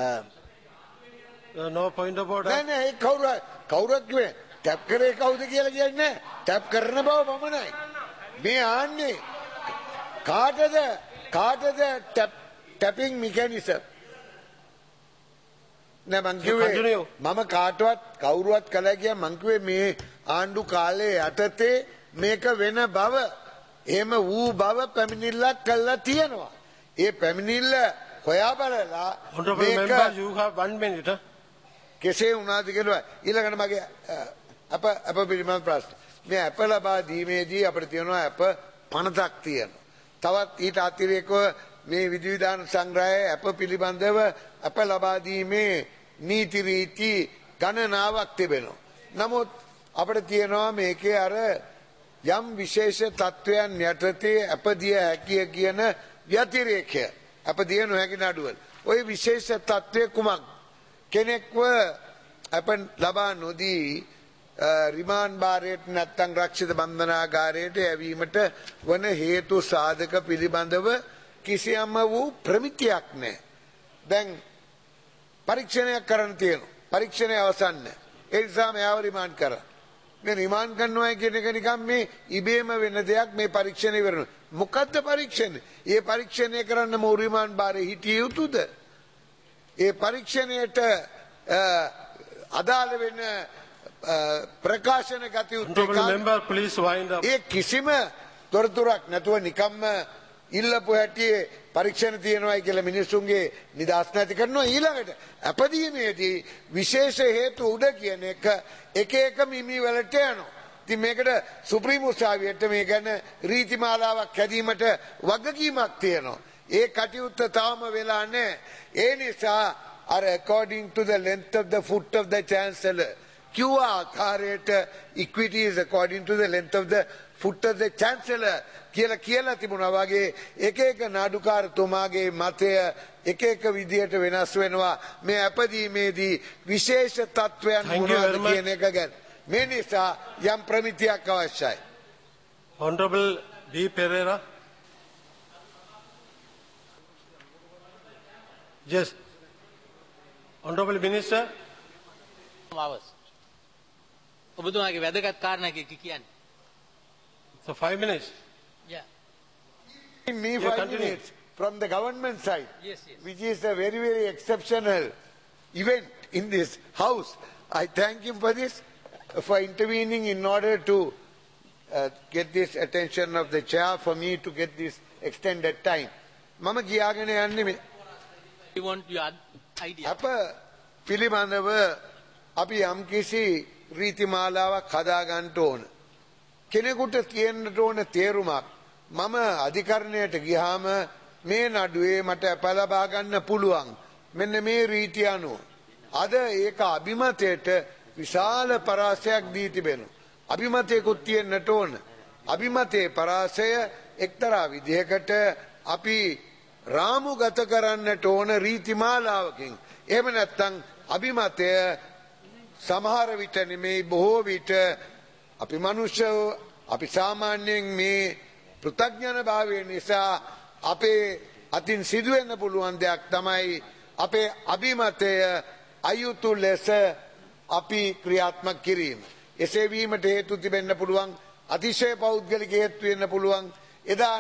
No point of order.
නෑ නෑ ඒ කවුරුත් කිව්වේ ටැප් කරේ කවුද කියලා කියන්නේ නෑ. ටැප් කරන බව පමණයි. මේ ආන්නේ කාටද ටැපින් මෙකැනිසම් නෑ මං කිව්වේ මම කාටවත් කවුරුවත් කළා කිය මං කිව්වේ මේ ආණ්ඩු කාලේ යටතේ මේක වෙන බව එහෙම වූ බව පැමිණිල්ලක් කළා තියෙනවා. ඒ පැමිණිල්ල හොයා බලලා මේක කෙසේ වුණාද කියලා ඊළඟට මගේ අප පිළිබඳ ප්‍රශ්න. මේ අප ලබා දීමේදී අපිට තියෙනවා අප 50ක් තියෙනවා. තවත් ඊට අතිරේකව මේ විධිවිධාන සංග්‍රහයේ අප පිළිබඳව අප ලබා දීමේ නීති රීති ගණනාවක් තිබෙනවා. නමුත් අපිට තියෙනවා මේකේ අර යම් විශේෂ තත්වයන් යටතේ අපදිය හැකිය කියන ව්‍යතිරේකය අපදිය නොහැකි නඩුවල. ওই විශේෂ තත්වයේ කුමක් කෙනෙක්ව අප ලබා නොදී රිමාන්ඩ් බාරයට නැත්නම් රක්ෂිත බන්ධනාගාරයට යැවීමට වන හේතු සාධක පිළිබඳව කිසියම් වූ ප්‍රමිතියක් නැහැ. දැන් පරීක්ෂණයක් කරන්න තියෙනවා. පරීක්ෂණය අවසන් නැහැ. ඒ නිසා මෙයාව රිමාන්ඩ් කරා. මේ රිමාන්ඩ් කරනවා කියන එක නිකන් මේ ඉබේම වෙන දෙයක්. මේ පරීක්ෂණය කරනවා. මොකද්ද පරීක්ෂණය? ඒ පරීක්ෂණය කරන්න මෝ රිමාන්ඩ් බාරේ හිටිය යුතුද? ඒ පරීක්ෂණයට අදාළ වෙන ප්‍රකාශන ගත යුත්තේ ඒ කිසිම තොරතුරක් නැතුව නිකම්ම ඉල්ලපු හැටියේ පරීක්ෂණ තියෙනවායි කියලා මිනිස්සුන්ගේ නිදහස් නැති කරනවා. ඊළඟට අපදීමේදී විශේෂ හේතු උඩ කියන එක මිමි වලට යනවා. ඉතින් මේකට සුප්‍රීම උසාවියට මේ ගැන රීතිමාලාවක් හැදීමට වගකීමක් තියෙනවා. ඒ කටයුත්ත තාම වෙලා නැහැ. ඒ නිසා අර according to the length of the foot of the chancellor කිව්ව ආකාරයට equity is according to the length of the foot of the chancellor කියලා තිබුණා වගේ එක නාඩුකාරතුමාගේ මතය එක විදියට වෙනස් වෙනවා. මේ අපදීමේදී විශේෂ තත්වයන් මොනවද කියන එක ගැන මේ නිසා යම් ප්‍රමිතියක් අවශ්‍යයි.
Honorable B. Pereira. Yes. Honorable Minister.
ඔබතුමාගේ වැදගත් කාරණා කියන්නේ.
So 5 minutes.
Yeah.
Me 5 minutes from the government side.
Yes.
Which is a very, very exceptional event in this house. I thank him for this, for intervening in order to get this attention of the chair for me to get this extended time. Mama කියාගෙන යන්නේ
you want your idea.
අප පිළිබඳව අපි යම්කිසි රීතිමාලාවක් හදා ගන්න ඕන. කෙනෙකුට තියෙන්නට ඕන තේරුමක් මම අධිකරණයට ගියාම මේ නඩුවේ මට අප ලබා ගන්න පුළුවන්. මෙන්න මේ රීතිය අනුව. අද ඒක අභිමතයට විශාල පරාසයක් දී තිබෙනවා. අභිමතයකුත් තියෙන්නට ඕන. අභිමතයේ පරාසය එක්තරා විදිහකට අපි රාමුගත කරන්නට ඕන රීතිමාලාවකින්. එහෙම නැත්නම් අභිමතය සමහර විට නෙමෙයි බොහෝ විට අපි මනුෂ්‍යෝ අපි සාමාන්‍යයෙන් මේ පෘථග්ජන භාවය නිසා අපේ අතින් සිදුවෙන්න පුළුවන් දෙයක් තමයි අපේ අභිමතය අයුතු ලෙස අපි ක්‍රියාත්මක කිරීම. එසේ වීමට හේතු තිබෙන්න පුළුවන් අතිශය පෞද්ගලික හේතු වෙන්න පුළුවන්. එදා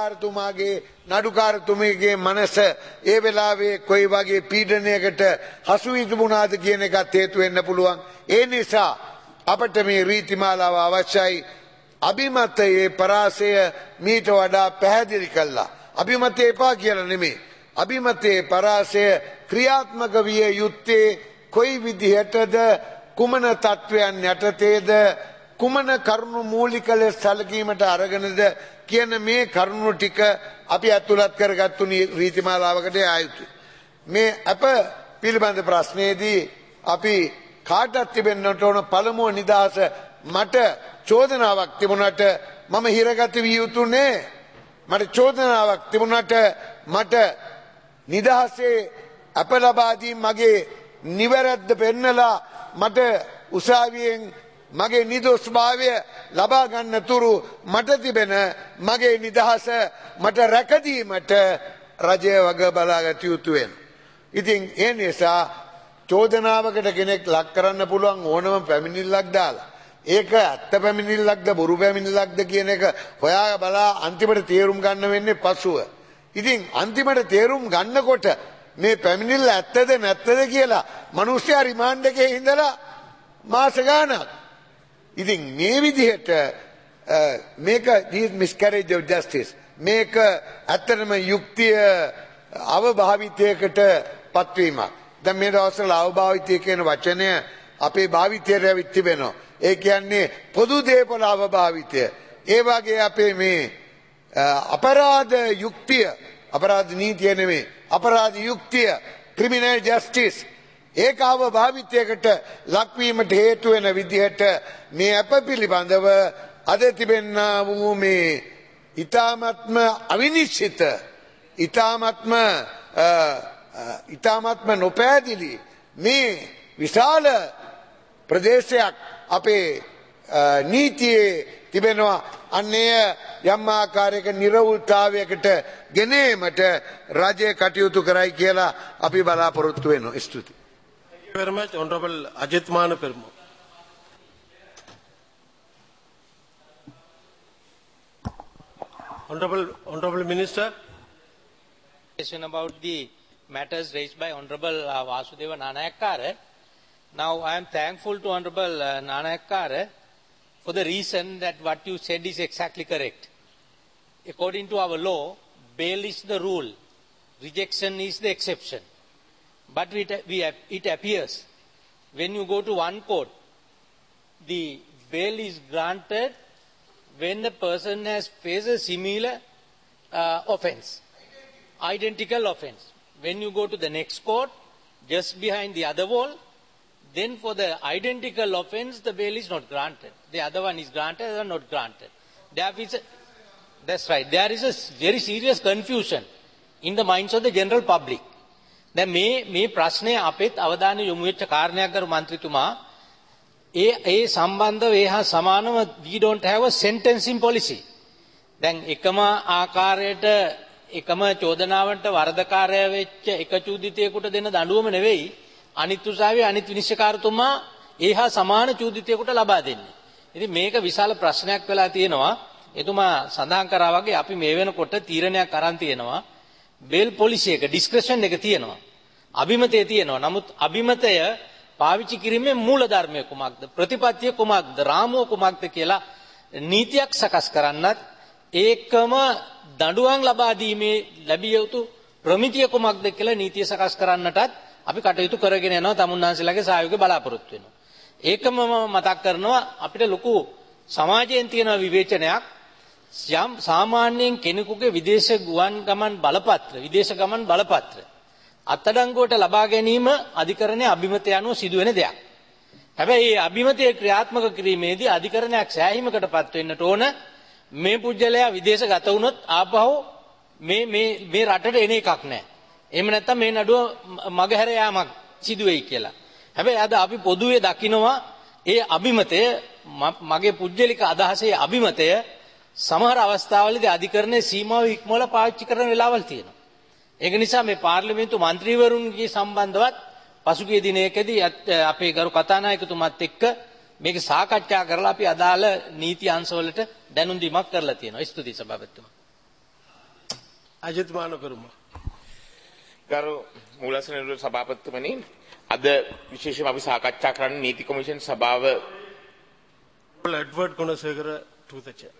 නඩුකාරතුමගේ මනස ඒ වෙලාවේ කොයි වගේ පීඩනයකට හසු වී තිබුණාද කියන එකත් හේතු වෙන්න පුළුවන්. ඒ නිසා අපට මේ රීතිමාලාව අවශ්‍යයි. අභිමතයේ පරාසය මීට වඩා පැහැදිලි කළා. අභිමතය එපා කියලා නෙමෙයි. අභිමතයේ පරාසය ක්‍රියාත්මක විය යුත්තේ කොයි විදිහටද, කුමන තත්වයන් යටතේද, කුමන කරුණු මූලික ලෙස සැලකීමට අරගෙනද කියන මේ කරුණු ටික අපි අතුලත් කරගත්තු රීතිමාලාවකට ආයුතු. මේ අප පිළිබඳ ප්‍රශ්නයේදී අපි කාටත් තිබෙන්නට ඕන පළමුව නිදහස. මට චෝදනාවක් තිබුණට මම හිරගත විය යුතු නෑ. මට චෝදනාවක් තිබුණට මට නිදහසේ අප ලබා දී මගේ නිවැරද්ද පෙන්නලා මට උසාවියෙන් මගේ නිදොස්භාවය ලබා ගන්න තුරු මට තිබෙන මගේ නිදහස මට රැකදීමට රජය වග බලාගත යුතු වෙන. ඉතින් ඒ නිසා චෝදනාවකට කෙනෙක් ලක් කරන්න පුළුවන් ඕනම පැමිණිල්ලක් දාලා. ඒක ඇත්ත පැමිණිල්ලක්ද බොරු පැමිණිල්ලක්ද කියන එක හොයා බලා අන්තිමට තේරුම් ගන්න වෙන්නේ පසුව. ඉතින් අන්තිමට තේරුම් ගන්නකොට මේ පැමිණිල්ල ඇත්තද නැත්තද කියලා මිනිස්සයා රිමාන්ඩ් එකේ ඉඳලා මාස ගාණක්. ඉතින් මේ විදිහට මේක miscarriage of justice, මේක ඇත්තටම යුක්තිය අවභාවිතයකට පත්වීමක්. දැන් මේ දවස්වල අවභාවිතය කියන වචනය අපේ භාවිතයට ඇවිත් තිබෙනවා. ඒ කියන්නේ පොදු දේපල අවභාවිතය. ඒ වගේ අපේ මේ අපරාධ යුක්තිය, අපරාධ නීතිය නෙමෙයි, අපරාධ යුක්තිය, ක්‍රිමිනල් ජස්ටිස්, ඒක අවභාවිතයකට ලක්වීමට හේතු වෙන විදිහට මේ අප පිළිබඳව අද තිබෙන්නා වූ මේ ඊ타ත්ම අවිනිශ්චිත, ඊ타ත්ම නොපෑදිලි මේ විශාල ප්‍රදේශයක් අපේ නීතියේ තිබෙනවා. අන්නේය යම් ආකාරයක නිර්වෘතතාවයකට ගෙනීමට රජය කටයුතු කරයි කියලා අපි බලාපොරොත්තු වෙනවා. ස්තුතියි.
Thank you very much, Honorable Ajit Manapermo. Honorable Minister.
Question about the matters raised by Honorable Vasudeva Nanayakkara. Now I am thankful to Honorable Nanayakkara for the reason that what you said is exactly correct. According to our law, bail is the rule, rejection is the exception. But it appears when you go to one court, the bail is granted when the person has faced a similar offence, identical offence. When you go to the next court, just behind the other wall, then for the identical offence, the bail is not granted. The other one is granted, the other not granted. That's right. There is a very serious confusion in the minds of the general public. දැන් මේ ප්‍රශ්නය අපෙත් අවධානය යොමු වෙච්ච කාරණයක් ගරු මන්ත්‍රීතුමා, ඒ සම්බන්ධව ඒ හා සමානව we don't have a sentencing policy. දැන් එකම ආකාරයට එකම චෝදනාවට වරදකාරය වෙච්ච එක චූදිතයෙකුට දෙන දඬුවම නෙවෙයි අනිත් උසාවියේ අනිත් විනිශ්චයකාරතුමා ඒ හා සමාන චූදිතයෙකුට ලබා දෙන්නේ. ඉතින් මේක විශාල ප්‍රශ්නයක් වෙලා තියෙනවා. එතුමා සඳහන් කරා වගේ අපි මේ වෙනකොට තීරණයක් අරන් තියෙනවා. බේල් පොලිසි එක ඩිස්ක්‍රිෂන් එක තියෙනවා. අභිමතය තියෙනවා. නමුත් අභිමතය පාවිච්චි කිරීමේ මූල ධර්මය කුමක්ද? ප්‍රතිපත්තිය කුමක්ද? රාමුව කුමක්ද කියලා නීතියක් සකස් කරන්නත් ඒකම දඬුවම් ලබා දීමේ ලැබිය යුතු ප්‍රමිතිය කුමක්ද කියලා නීතිය සකස් කරන්නටත් අපි කටයුතු කරගෙන යනවා. තමුන්නාන්සේලාගේ සහයෝගය බලාපොරොත්තු වෙනවා. ඒකම මතක් කරනවා අපිට ලොකු සමාජයෙන් තියෙන විවේචනයක්. යම් සාමාන්‍යයෙන් කෙනෙකුගේ විදේශ ගුවන් ගමන් බලපත්‍ර, විදේශ ගමන් බලපත්‍ර අත්අඩංගුවට ලබා ගැනීම අධිකරණයේ අභිමතය අනුව සිදුවෙන දෙයක්. හැබැයි මේ අභිමතය ක්‍රියාත්මක කිරීමේදී අධිකරණයක් සෑහීමකටපත් වෙන්නට ඕන. මේ පුජ්‍යලයා විදේශගත වුණොත් ආපහු මේ රටට එන එකක් නැහැ. එහෙම නැත්නම් මේ නඩුව මගහැර යාමක් සිදු වෙයි කියලා. හැබැයි අද අපි පොදුවේ දකිනවා ඒ අභිමතය, මගේ පුජ්‍යලික අදහසේ අභිමතය සමහර අවස්ථාවලදී අධිකරණයේ සීමාව ඉක්මවලා පාවිච්චි කරන වෙලාවල් තියෙනවා. ඒක නිසා මේ පාර්ලිමේන්තු මන්ත්‍රීවරුන්ගේ සම්බන්ධවත් පසුගිය දිනයකදී අපේ ගරු කතානායකතුමාත් එක්ක මේක සාකච්ඡා කරලා අපි අදාළ නීති අංශවලට දැනුම් දීමක් කරලා තියෙනවා. ස්තුතියි සභාපතිතුමා.
අජිත් මානකරුම.
ගරු මූලසේන සභාපතිතුමනි, අද විශේෂයෙන්ම අපි සාකච්ඡා කරන්නේ නීති කොමිෂන් සභාව
Edward Gunasekara to the chair.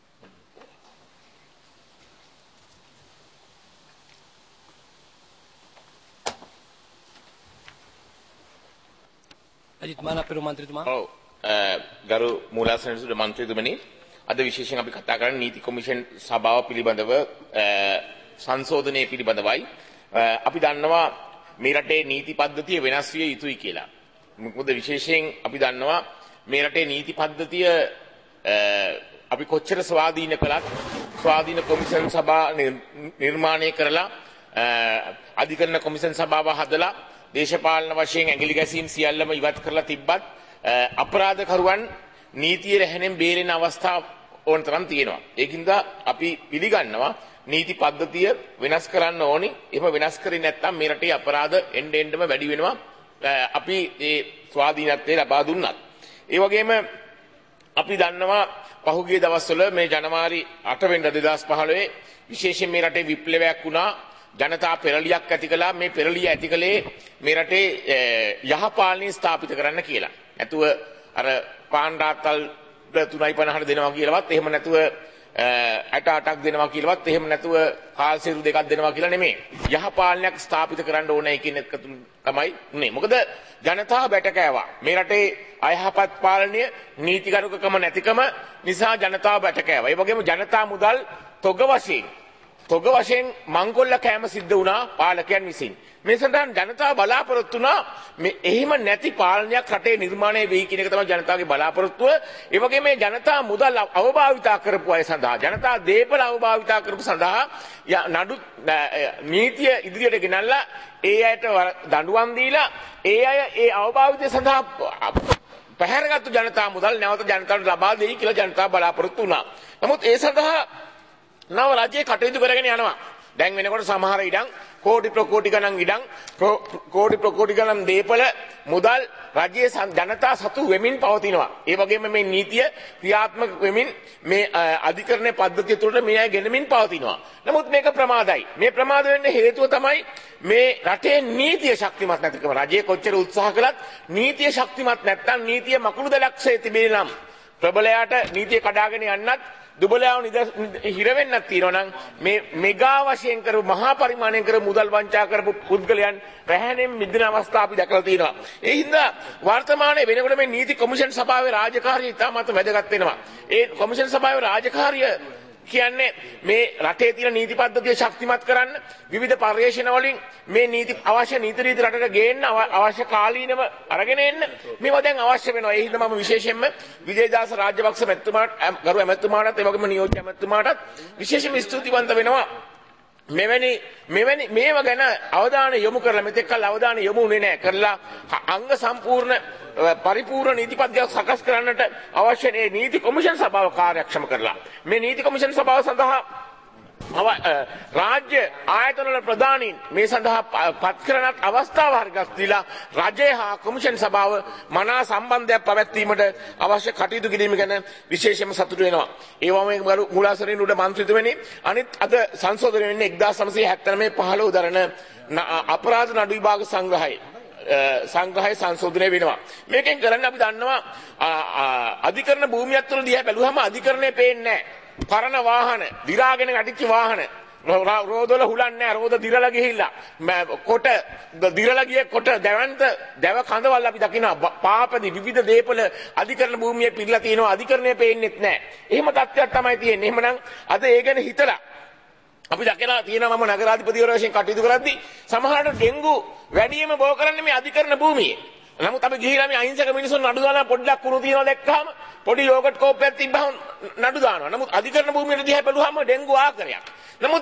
Ajith Manakaru මන්ත්‍රීතුමා.
ඔව් ගරු මූලසේන මන්ත්‍රීතුමනි, අද විශේෂයෙන් අපි කතා කරන්නේ නීති කොමිෂන් සභාව පිළිබඳව සංශෝධනය පිළිබඳවයි. අපි දන්නවා මේ රටේ නීති පද්ධතිය වෙනස් විය යුතුයි කියලා. මොකද විශේෂයෙන් අපි දන්නවා මේ රටේ නීති පද්ධතිය අපි කොච්චර ස්වාධීන කළත් ස්වාධීන කොමිෂන් සභා නිර්මාණය කරලා අධිකරණ කොමිෂන් සභාව හදලා දේශපාලන වශයෙන් ඇඟිලි ගැසීම් සියල්ලම ඉවත් කරලා තිබ්බත් අපරාධකරුවන් නීතිය රැහැනෙන් බේරෙන අවස්ථා ඕන තරම් තියෙනවා. ඒකින්ද අපි පිළිගන්නවා නීති පද්ධතිය වෙනස් කරන්න ඕනි. එහෙම වෙනස් කරේ නැත්නම් මේ රටේ අපරාධ එන්න එන්නම වැඩි වෙනවා. අපි ඒ ස්වාධීනත්වය ලබා දුන්නත්. ඒ වගේම අපි දන්නවා පහුගිය දවස්වල මේ ජනවාරි 8 වෙනිදා 2015 විශේෂයෙන් මේ රටේ විප්ලවයක් වුණා. ජනතා පෙරලියක් ඇති කළා. මේ පෙරලිය ඇති කළේ මේ රටේ යහපාලනය ස්ථාපිත කරන්න කියලා. නැතුව අර පාන් රාත්තල් 3.50ට දෙනවා කියලාවත් එහෙම නැතුව 8ක් දෙනවා කියලාවත් එහෙම නැතුව කාල් සිරු 2ක් දෙනවා කියලා නෙමෙයි. යහපාලනයක් ස්ථාපිත කරන්න ඕනේ කියන එක තමයි උනේ. මොකද ජනතාව බැටකෑවා. මේ රටේ අයහපත් පාලනය, නීතිගරුකකම නැතිකම නිසා ජනතාව බැටකෑවා. ඒ වගේම ජනතා මුදල් තොග වශයෙන් මංගොල්ල කෑම සිද්ධ වුණා පාලකයන් විසින්. මේ සඳහා ජනතාව බලාපොරොත්තු වුණා මේ එහෙම නැති පාලනයක් රටේ නිර්මාණය වෙයි කියන එක තමයි ජනතාවගේ බලාපොරොත්තුව. ඒ වගේම මේ ජනතා මුදල් අවභාවිතා කරපු අය සඳහා, ජනතා දේපල අවභාවිතා කරපු සඳහා නඩු නීතිය ඉදිරියට ගෙනල්ලා ඒ අයට දඬුවම් දීලා ඒ අය ඒ අවභාවිතය සඳහා පැහැරගත්තු ජනතා මුදල් නැවත ජනතාවට ලබා දෙයි කියලා ජනතාව බලාපොරොත්තු වුණා. නමුත් ඒ සඳහා නව රජයේ කටයුතු කරගෙන යනවා. දැන් වෙනකොට සමහර ඉඩම් කෝටි ප්‍රකෝටි ගණන් ඉඩම් කෝටි ප්‍රකෝටි ගණන් දේපල මුදල් රජයේ ජනතා සතු වෙමින් පවතිනවා. ඒ වගේම මේ නීතිය ක්‍රියාත්මක වෙමින් මේ අධිකරණ පද්ධතිය තුළට මේ අය ගෙනමින් පවතිනවා. නමුත් මේක ප්‍රමාදයි. මේ ප්‍රමාද වෙන්න හේතුව තමයි මේ රටේ නීතිය ශක්තිමත් නැතිකම. රජයේ කොච්චර උත්සාහ කළත් නීතිය ශක්තිමත් නැත්නම් නීතිය මකුළු දලක්ෂයේ තිබේ නම් ප්‍රබලයාට නීතිය කඩාගෙන යන්නත් දුබලයාව හිර වෙන්නත් තියෙනවා නම් මේ මෙගා වශයෙන් කරපු මහා පරිමාණයෙන් කරපු මුදල් වංචා කරපු පුද්ගලයන් රැහැනෙන් මිදෙන අවස්ථා අපි දැකලා තියෙනවා. ඒ හින්දා වර්තමානයේ වෙනකොට මේ නීති කොමිෂන් සභාවේ රාජකාරිය ඉතාමත් වැදගත් වෙනවා. ඒ කොමිෂන් සභාවේ රාජකාරිය කියන්නේ මේ රටේ තියෙන නීති පද්ධතිය ශක්තිමත් කරන්න විවිධ පර්යේෂණ වලින් මේ නීති අවශ්‍ය නීති රීති රටට ගේන්න අවශ්‍ය කාලීනව අරගෙන එන්න මේවා දැන් අවශ්‍ය වෙනවා. ඒ හින්දා මම විශේෂයෙන්ම විජේදාස රාජපක්ෂ මැතිතුමාට ගරු ඇමතිතුමාටත් ඒ වගේම නියෝජ්‍ය ඇමතිතුමාටත් විශේෂම ස්තුතිවන්ත වෙනවා. මේවා ගැන අවධානය යොමු කරලා මෙතෙක් කල් අවධානය යොමු උනේ නැහැ කරලා අංග සම්පූර්ණ පරිපූර්ණ නීතිපද්ධතියක් සකස් කරන්නට අවශ්‍ය මේ නීති කොමිෂන් සභාව කාර්යක්ෂම කරලා මේ නීති කොමිෂන් සභාව සඳහා රාජ්‍ය ආයතනවල ප්‍රධානීන් මේ සඳහා පත් කරනත් අවස්ථාව හරියට දීලා රජය හා කොමිෂන් සභාව මනා සම්බන්ධයක් පැවැත්වීමට අවශ්‍ය කටයුතු කිරීම ගැන විශේෂයෙන්ම සතුටු වෙනවා. ඒ වගේම මූලාසනින් උඩ මන්ත්‍රීතුමනි අනිත් අද සංශෝධනය වෙන්නේ 1979 15 දරන අපරාධ නඩු විභාග සංග්‍රහය සංශෝධනය වෙනවා. මේකෙන් කරන්නේ අපි දන්නවා අධිකරණ භූමියත් තුළ දිහා බැලුවම අධිකරණේ පේන්නේ නැහැ. පරණ වාහන, දිරාගෙන අටිච්ච වාහන, රෝදවල හුලන්නේ නැහැ, රෝද දිරලා ගිහිල්ලා, කොට දිරලා ගිය කොට දැව කඳවල් අපි දකිනවා. පාපදි විවිධ දේපල අධිකරණ භූමියේ පිරලා තියෙනවා. අධිකරණේ පේන්නේත් නැහැ. එහෙම තත්ත්වයක් තමයි තියෙන්නේ. එහෙමනම් අද ඒ ගැන හිතලා අපි දැකලා තියෙනවා මම නගරාධිපතිවරු වශයෙන් කටයුතු කරද්දී සමහරට ඩෙන්ගු වැඩිම බෝ කරන්නේ මේ අධිකරණ භූමියේ. නමුත් අපි ගිහිලා මේ අහිංසක මිනිස්සුන් නඩු දානවා පොඩ්ඩක් කුණු තියනවා දැක්කහම පොඩි යෝගට් කෝප්පයක් තිබ්බහම නඩු දානවා. නමුත් අධිකරණ භූමියට දිහා බැලුවම ඩෙන්ගු ආකාරයක්. නමුත්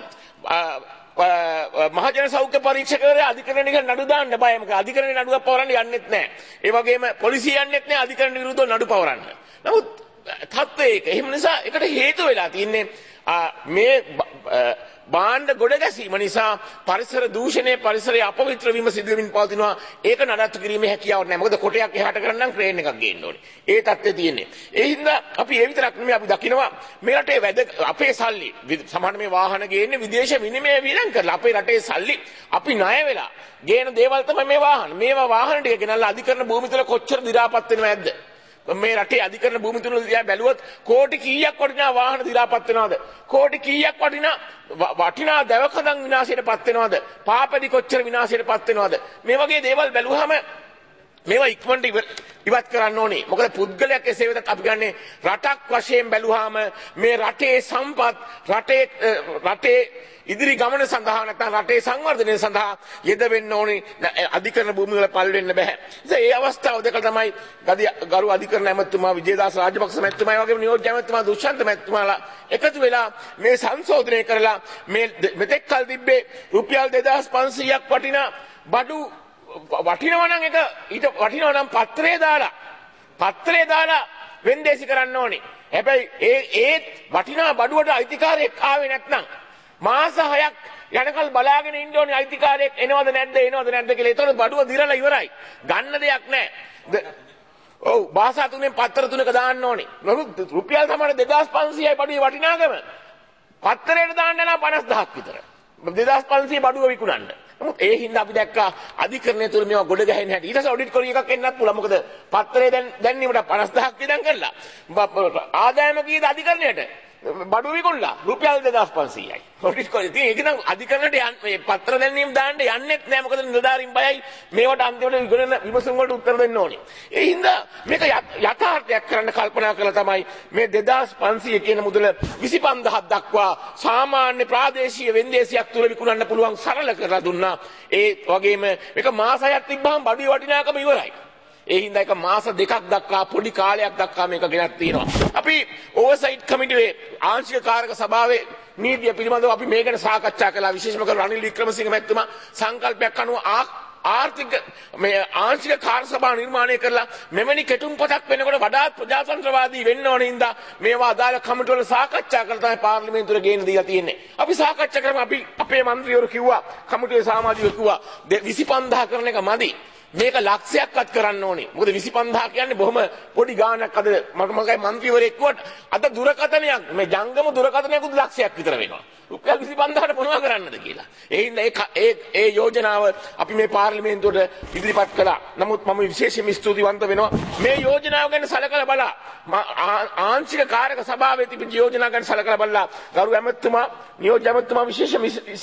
මහජන සෞඛ්‍ය පරීක්ෂකවරයා අධිකරණ එක නඩු දාන්න බයයි. මොකද අධිකරණේ නඩුවක් පවරන්න යන්නෙත් නැහැ. ඒ වගේම පොලිසිය යන්නෙත් නැහැ අධිකරණ විරුද්ධව නඩු පවරන්න. නමුත් තත්ත්වය ඒක. එහෙම නිසා ඒකට හේතු වෙලා තින්නේ මේ බාණ්ඩ ගොඩ ගැසීම නිසා පරිසර දූෂණය පරිසරය අපවිත්‍ර වීම සිදු වෙමින් පවතිනවා. ඒක නඩත්තු කිරීමේ හැකියාවක් නැහැ. මොකද කොටයක් එහාට කරන්න නම් ක්‍රේන් එකක් ගේන්න ඕනේ. ඒ තත්ත්වය තියෙන්නේ. ඒ හින්දා අපි ඒ විතරක් නෙමෙයි අපි දකිනවා මේ රටේ අපේ සල්ලි සමහර මේ වාහන ගේන්නේ විදේශ විනිමය වියදම් කරලා. අපේ රටේ සල්ලි අපි ණය වෙලා ගේන දේවල් තමයි මේ වාහන. මේවා වාහන ටික ගෙනල්ලා අධිකරණ භූමි තුල කොච්චර දි รา පත් වෙනවද නැද්ද? මේ රටේ අධිකරණ භූමි තුල දිහා බැලුවොත් කෝටි කීයක් වටිනා වාහන දි รา පත් වෙනවද? කෝටි කීයක් වටිනා දවකඳන් විනාශයටපත් වෙනවද? පාපැදි කොච්චර විනාශයටපත් වෙනවද? මේ වගේ දේවල් බැලුවහම මේවා ඉක්මනට ඉවත් කරන්න ඕනේ. මොකද පුද්ගලයෙක් එසේ වෙතත් අපි ගන්නේ රටක් වශයෙන් බැලුවාම මේ රටේ සම්පත් රටේ ඉදිරි ගමන සඳහා නැත්නම් රටේ සංවර්ධනය සඳහා යෙදවෙන්න ඕනේ. අධිකරණ භූමි වල පල් වෙන්න බෑ. ඒ අවස්ථාව දෙක තමයි ගරු අධිකරණ ඇමතුමා විජේදාස රාජපක්ෂ මැතිතුමා වගේම නියෝජ්‍ය ඇමතුමා දුෂ්‍යන්ත මැතිතුමාලා එකතු වෙලා මේ සංශෝධනය කරලා මේ මෙතෙක් කල් තිබ්බේ රුපියල් 2500ක් වටිනා බඩු වටිනවා නම් ඒක ඊට වටිනවා නම් පත්‍රේ දාලා වෙන්දේසි කරන්න ඕනේ. හැබැයි ඒ වටිනා බඩුවට අයිතිකාරයෙක් ආවේ නැත්නම් මාස 6ක් යනකල් බලාගෙන ඉන්න ඕනේ අයිතිකාරයෙක් එනවද නැද්ද කියලා. ඒතකොට බඩුව දිරලා ඉවරයි. ගන්න දෙයක් නැහැ. ඔව් භාෂා තුනෙන් පත්‍ර තුනක දාන්න ඕනේ. රුපියල් සමහර 2500යි බඩුවේ වටිනාකම. පත්‍රයට දාන්න නම් 50000ක් විතර. 2500 බඩුව විකුණන්න. නමුත් ඒ හින්දා අපි දැක්කා අධිකරණය තුල මේවා ගොඩ ගැහෙන්න හැටි. ඊට පස්සේ ඔඩිට් කරන එකක් එන්නත් පුළුවන්. මොකද පත්‍රේ දැන්නීමට 50000ක් වියදම් කරලා ආදායම කීයද අධිකරණයට? බඩු විකුණලා රුපියල් 2500යි. ඔඩිට් කරලා ඉතින් ඒක නම් අධිකරණයට මේ පත්‍ර දැන්නීම දාන්න යන්නෙත් නෑ. මොකද නිලධාරීන් බයයි මේවට අන්තිමට විගණන විමසුම් වලට උත්තර දෙන්න ඕනේ. ඒ හින්දා මේක යථාර්ථයක් කරන්න කල්පනා කළා තමයි මේ 2500 කියන මුදල 25000ක් දක්වා සාමාන්‍ය ප්‍රාදේශීය වෙන්දේසියක් තුල විකුණන්න පුළුවන් සරල කරලා දුන්නා. ඒ වගේම මේක මාස 6ක් තිබ්බහම බඩුවේ වටිනාකම ඉවරයි. ඒ හින්දා එක මාස දෙකක් දක්වා පොඩි කාලයක් දක්වා මේක ගෙනත් තියෙනවා. අපි ඕවර්සයිට් කමිටුවේ ආංශික කාරක සභාවේ නීතිය පිළිබඳව අපි මේ ගැන සාකච්ඡා කළා. විශේෂම කරු රනිල් වික්‍රමසිංහ මැතිතුමා සංකල්පයක් අනුව ආර්ථික මේ ආංශික කාර්ය සභාව නිර්මාණය කරලා මෙවැනි කෙටුම්පතක් වෙනකොට වඩාත් ප්‍රජාතන්ත්‍රවාදී වෙන්න ඕන හින්දා මේවා අදාළ කමිටු වල සාකච්ඡා කරලා තමයි පාර්ලිමේන්තුවට ගේන්න දීලා තියෙන්නේ. අපි සාකච්ඡා කරමු. අපි අපේ മന്ത്രിවරු කිව්වා කමිටුවේ සමාජිකයෝ කිව්වා 25000 කරන එක මදි. මේක ලක්ෂයක්වත් කරන්න ඕනේ. මොකද 25000 කියන්නේ බොහොම පොඩි ගාණක්. අද මගේ മന്ത്രിවරයෙක් කිව්වට අද දුරකථනයක් මේ ජංගම දුරකථනයකුත් ලක්ෂයක් විතර වෙනවා. රුපියල් 25000ට මොනවා කරන්නද කියලා. ඒ හින්දා ඒ යෝජනාව අපි මේ පාර්ලිමේන්තුවට ඉදිරිපත් කළා. නමුත් මම විශේෂයෙන්ම ස්තුතිවන්ත වෙනවා මේ යෝජනාව ගැන සලකලා බලලා ආංශික කාරක සභාවේ තිබිච්ච යෝජනා ගැන සලකලා බලලා ගරු ඇමතුමා නියෝජ්‍ය ඇමතුමා විශේෂ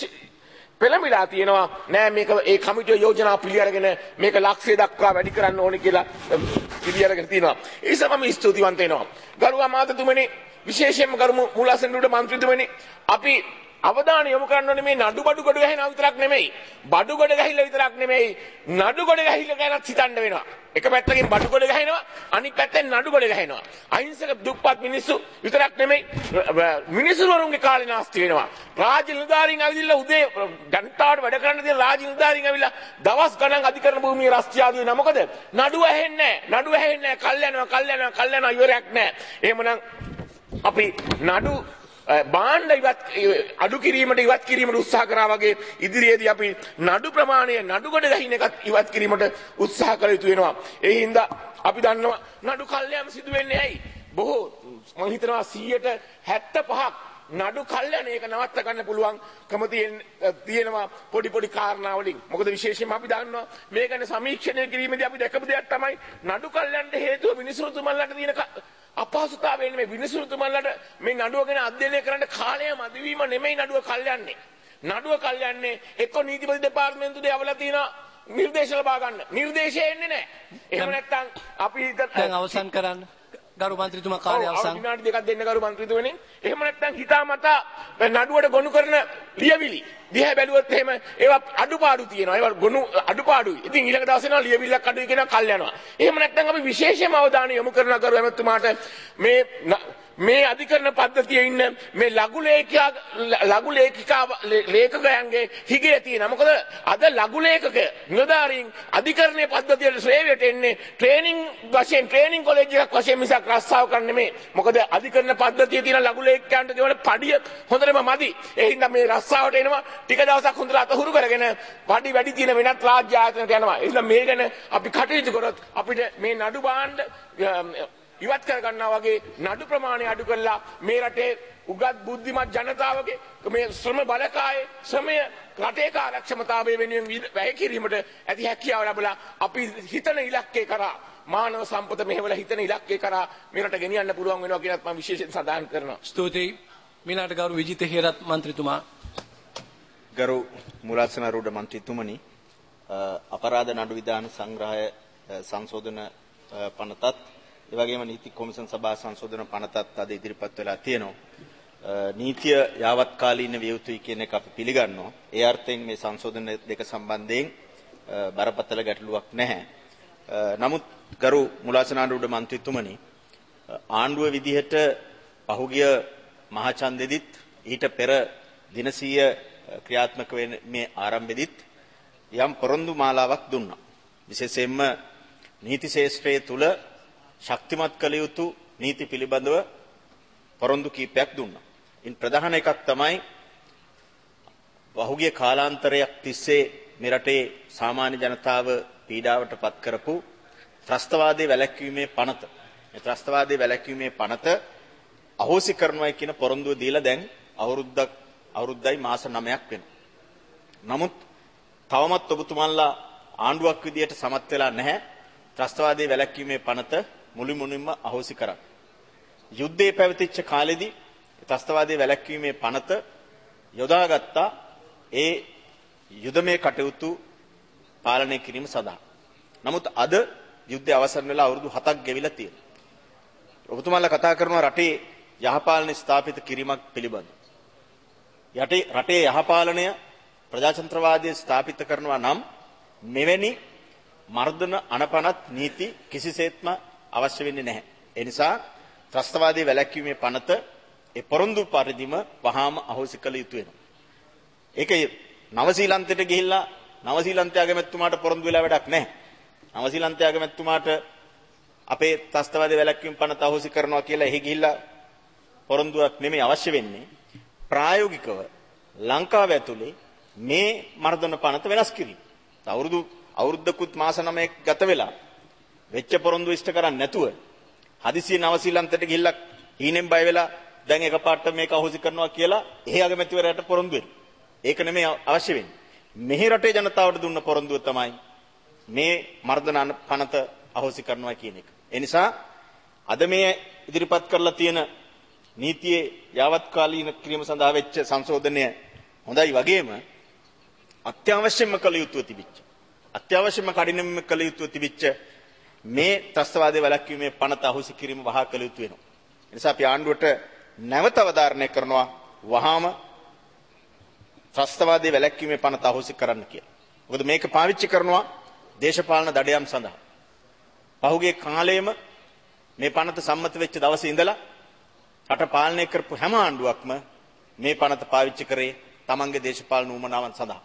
පෙළඹිලා තියෙනවා නෑ මේක ඒ කමිටුවේ යෝජනා පිළිඅරගෙන මේක ලක්ෂය දක්වා වැඩි කරන්න ඕනේ කියලා පිළිඅරගෙන තියෙනවා. ඒ නිසා මම ස්තුතිවන්ත වෙනවා. ගරු අමාත්‍යතුමනි විශේෂයෙන්ම ගරු මූලාසනරුට මන්ත්‍රීතුමනි අපි අවධානය යොමු කරන්න ඕනේ මේ නඩු බඩු ගොඩ ගහනවා විතරක් නෙමෙයි. බඩු ගොඩ ගහිලා විතරක් නෙමෙයි. නඩු ගොඩ ගහිලා ගැනත් හිතන්න වෙනවා. එක පැත්තකින් බඩු ගොඩ ගහනවා අනිත් පැත්තෙන් නඩු ගොඩ ගහනවා. අහිංසක දුප්පත් මිනිස්සු විතරක් නෙමෙයි මිනිස්සු වරුන්ගේ කාලේ නාස්ති වෙනවා. රාජ්‍ය නිලධාරීන් ඇවිදලා උදේ ජනතාවට වැඩ කරන්න තියෙන රාජ්‍ය නිලධාරීන් ඇවිල්ලා දවස් ගණන් අධිකරණ භූමියේ රස්තියාදු වෙනවා. මොකද නඩුව ඇහෙන්නේ නැහැ. කල් යනවා ඉවරයක් නැහැ. එහෙමනම් අපි නඩු බාණ්ඩ අඩු කිරීමට ඉවත් කිරීමට උත්සාහ කරා වගේ ඉදිරියේදී අපි නඩු ප්‍රමාණය නඩු ගොඩ ගහින එකත් ඉවත් කිරීමට උත්සාහ කළ යුතු වෙනවා. ඒ හින්දා අපි දන්නවා නඩු කල්යම් සිදු වෙන්නේ ඇයි? බොහෝ මම හිතනවා 75ක් නඩු කල්යන ඒක නවත්ත ගන්න පුළුවන්කම තියෙනවා පොඩි කාරණා වලින්. මොකද විශේෂයෙන්ම අපි දන්නවා මේ ගැන සමීක්ෂණය කිරීමේදී අපි දැකපු දෙයක් තමයි නඩු කල්යන්ට හේතුව මිනිසුතුමන්ලට තියෙන අපහසුතාවය නෙමෙයි. මිනිසුතුමන්ලට මේ නඩුව ගැන අධ්‍යයනය කරන්න කාලය මදිවීම නෙමෙයි නඩුව කල්යන්නේ. නඩුව කල්යන්නේ එක්ක නීතිපති දෙපාර්තමේන්තුවේ යවලා තියෙන නිර්දේශ ලබා ගන්න. නිර්දේශය එන්නේ නැහැ. එහෙම නැත්නම් අපි
දැන් අවසන් කරන්න. ගරු මන්ත්‍රීතුමා කාර්ය අවසන්.
විනාඩි දෙකක් දෙන්න ගරු මන්ත්‍රීතුමනි. එහෙම නැත්නම් හිතාමතා නඩුවට ගොනු කරන ලියවිලි දිහා බැලුවොත් එහෙම ඒවා අඩුපාඩු තියෙනවා. ඒවා ගොනු අඩුපාඩුයි. ඉතින් ඊළඟ දවසේ නා ලියවිල්ලක් අඩුයි කියනවා කල් යනවා. එහෙම නැත්නම් අපි විශේෂයෙන්ම අවධානය යොමු කරන ගරු ඇමතුමාට මේ මේ අධිකරණ පද්ධතියේ ඉන්න මේ ලඝු ලේඛකයන්ගේ හිගේ තියෙන. මොකද අද ලඝු ලේඛක නිලධාරීන් අධිකරණයේ පද්ධතියට සේවයට එන්නේ ට්‍රේනින් කොලෙජ් එකක් වශයෙන් මිසක් රස්සාව කරන්න නෙමෙයි. මොකද අධිකරණ පද්ධතියේ තියෙන ලඝු ලේඛකයන්ට දෙවන පඩිය හොඳටම මදි. ඒ හින්දා මේ රස්සාවට එනවා ටික දවසක් හොඳට අතහුරු කරගෙන පඩි වැඩි තියෙන වෙනත් රාජ්‍ය ආයතනට යනවා. ඒ හින්දා මේ ගැන අපි කටයුතු කරොත් අපිට මේ නඩු භාණ්ඩ ඉවත් කර ගන්නවා වගේ නඩු ප්‍රමාණය අඩු කරලා මේ රටේ උගත් බුද්ධිමත් ජනතාවගේ මේ ශ්‍රම බලකායේ ශ්‍රමය රටේ කාර්යක්ෂමතාවය වෙනුවෙන් වැය කිරීමට ඇති හැකියාව ලැබලා අපි හිතන ඉලක්කේ කරා මානව සම්පත මෙහෙवला හිතන ඉලක්කේ කරා මේ රට ගෙනියන්න පුළුවන් වෙනවා කියලාත් මම විශේෂයෙන් සඳහන් කරනවා.
ස්තුතියි. මීනාට ගරු විජිත හේරත් මන්ත්‍රීතුමා.
ගරු මුලාසනාරූඪ මන්ත්‍රීතුමනි, අපරාධ නඩු විධාන සංග්‍රහය සංශෝධන පනතත් ඒ වගේම නීති කොමිෂන් සභා සංශෝධන පනතත් අද ඉදිරිපත් වෙලා තියෙනවා. නීතිය යාවත්කාලීන විය යුතුයි කියන එක අපි පිළිගන්නවා. ඒ අර්ථයෙන් මේ සංශෝධන දෙක සම්බන්ධයෙන් බරපතල ගැටලුවක් නැහැ. නමුත් ගරු මුලාසනාරූඪ මන්ත්‍රීතුමනි, ආණ්ඩුව විදිහට පහුගිය මහචන්දෙදිත් ඊට පෙර දින 100 ක්‍රියාත්මක වෙන මේ ආරම්භෙදිත් යම් පොරොන්දු මාලාවක් දුන්නා. විශේෂයෙන්ම නීති ශාස්ත්‍රයේ තුල ශක්තිමත් කළ යුතු නීති පිළිබඳව පොරොන්දු කීපයක් දුන්නා. ඉන් ප්‍රධාන එකක් තමයි පහුගිය කාලාන්තරයක් තිස්සේ මේ රටේ සාමාන්‍ය ජනතාව පීඩාවට පත් කරපු ත්‍රස්තවාදයේ වැළැක්වීමේ පනත. මේ ත්‍රස්තවාදයේ වැළැක්වීමේ පනත අහෝසි කරනවායි කියන පොරොන්දුව දීලා දැන් අවුරුද්දයි මාස 9ක් වෙනවා. නමුත් තවමත් ඔබතුමන්ලා ආණ්ඩුවක් විදියට සමත් වෙලා නැහැ ත්‍රස්තවාදයේ වැළැක්වීමේ පනත මුළුමනින්ම අහෝසි කරන්න. යුද්ධයේ පැවතිච්ච කාලෙදී ත්‍රස්තවාදයේ වැළැක්වීමේ පනත යොදාගත්තා ඒ යුදමේ කටයුතු පාලනය කිරීම සඳහා. නමුත් අද යුද්ධය අවසන් වෙලා අවුරුදු 7ක් ගෙවිලා තියෙනවා. ඔබතුමාලා කතා කරනවා රටේ යහපාලන ස්ථාපිත කිරීමක් පිළිබඳව. රටේ යහපාලනය ප්‍රජාතන්ත්‍රවාදයේ ස්ථාපිත කරනවා නම් මෙවැනි මර්ධන අනපනත් නීති කිසිසේත්ම අවශ්‍ය වෙන්නේ නැහැ. ඒ නිසා ත්‍රස්තවාදයේ වැළැක්වීමේ පනත ඒ පොරොන්දු පරිදිම වහාම අහෝසි කළ යුතු වෙනවා. ඒක නවසීලන්තයට ගිහිල්ලා නවසීලන්තයේ අගමැතිතුමාට පොරොන්දු වෙලා වැඩක් නැහැ. නවසීලන්තයේ අගමැතිතුමාට අපේ ත්‍රස්තවාදයේ වැළැක්වීම පනත අහෝසි කරනවා කියලා එහි ගිහිල්ලා පොරොන්දුවක් නෙමෙයි අවශ්‍ය වෙන්නේ. ප්‍රායෝගිකව ලංකාව ඇතුලේ මේ මර්ධන පනත වෙනස් කිරීම. අවුරුද්දකුත් මාස 9ක් ගත වෙලා වෙච්ච පොරොන්දු ඉෂ්ට කරන්නේ නැතුව හදිසිය නවසීලන්තයට ගිහිල්ලා ඊනෙන් බය වෙලා දැන් එකපාරට මේක අහෝසි කරනවා කියලා එහි අගමැතිවරයාට පොරොන්දු වෙනවා. ඒක නෙමෙයි අවශ්‍ය වෙන්නේ. මෙහි රටේ ජනතාවට දුන්න පොරොන්දුව තමයි මේ මර්ධන පනත අහෝසි කරනවා කියන එක. ඒ නිසා අද මේ ඉදිරිපත් කරලා තියෙන නීතියේ යාවත්කාලීන කිරීම සඳහා වෙච්ච සංශෝධනය හොඳයි වගේම අත්‍යවශ්‍යම කළ යුතුව තිබිච්ච අත්‍යවශ්‍යම කඩිනමින්ම කළ යුතුව තිබිච්ච මේ ත්‍රස්තවාදයේ වැළැක්වීමේ පනත අහෝසි කිරීම වහා කළ යුතු වෙනවා. ඒ නිසා අපි ආණ්ඩුවට නැවත අවධාරණය කරනවා වහාම ත්‍රස්තවාදයේ වැළැක්වීමේ පනත අහෝසි කරන්න කියලා. මොකද මේක පාවිච්චි කරනවා දේශපාලන දඩයම් සඳහා. පහුගිය කාලයේම මේ පනත සම්මත වෙච්ච දවසේ ඉඳලා රට පාලනය කරපු හැම ආණ්ඩුවක්ම මේ පනත පාවිච්චි කරේ තමන්ගේ දේශපාලන උවමනාවන් සඳහා.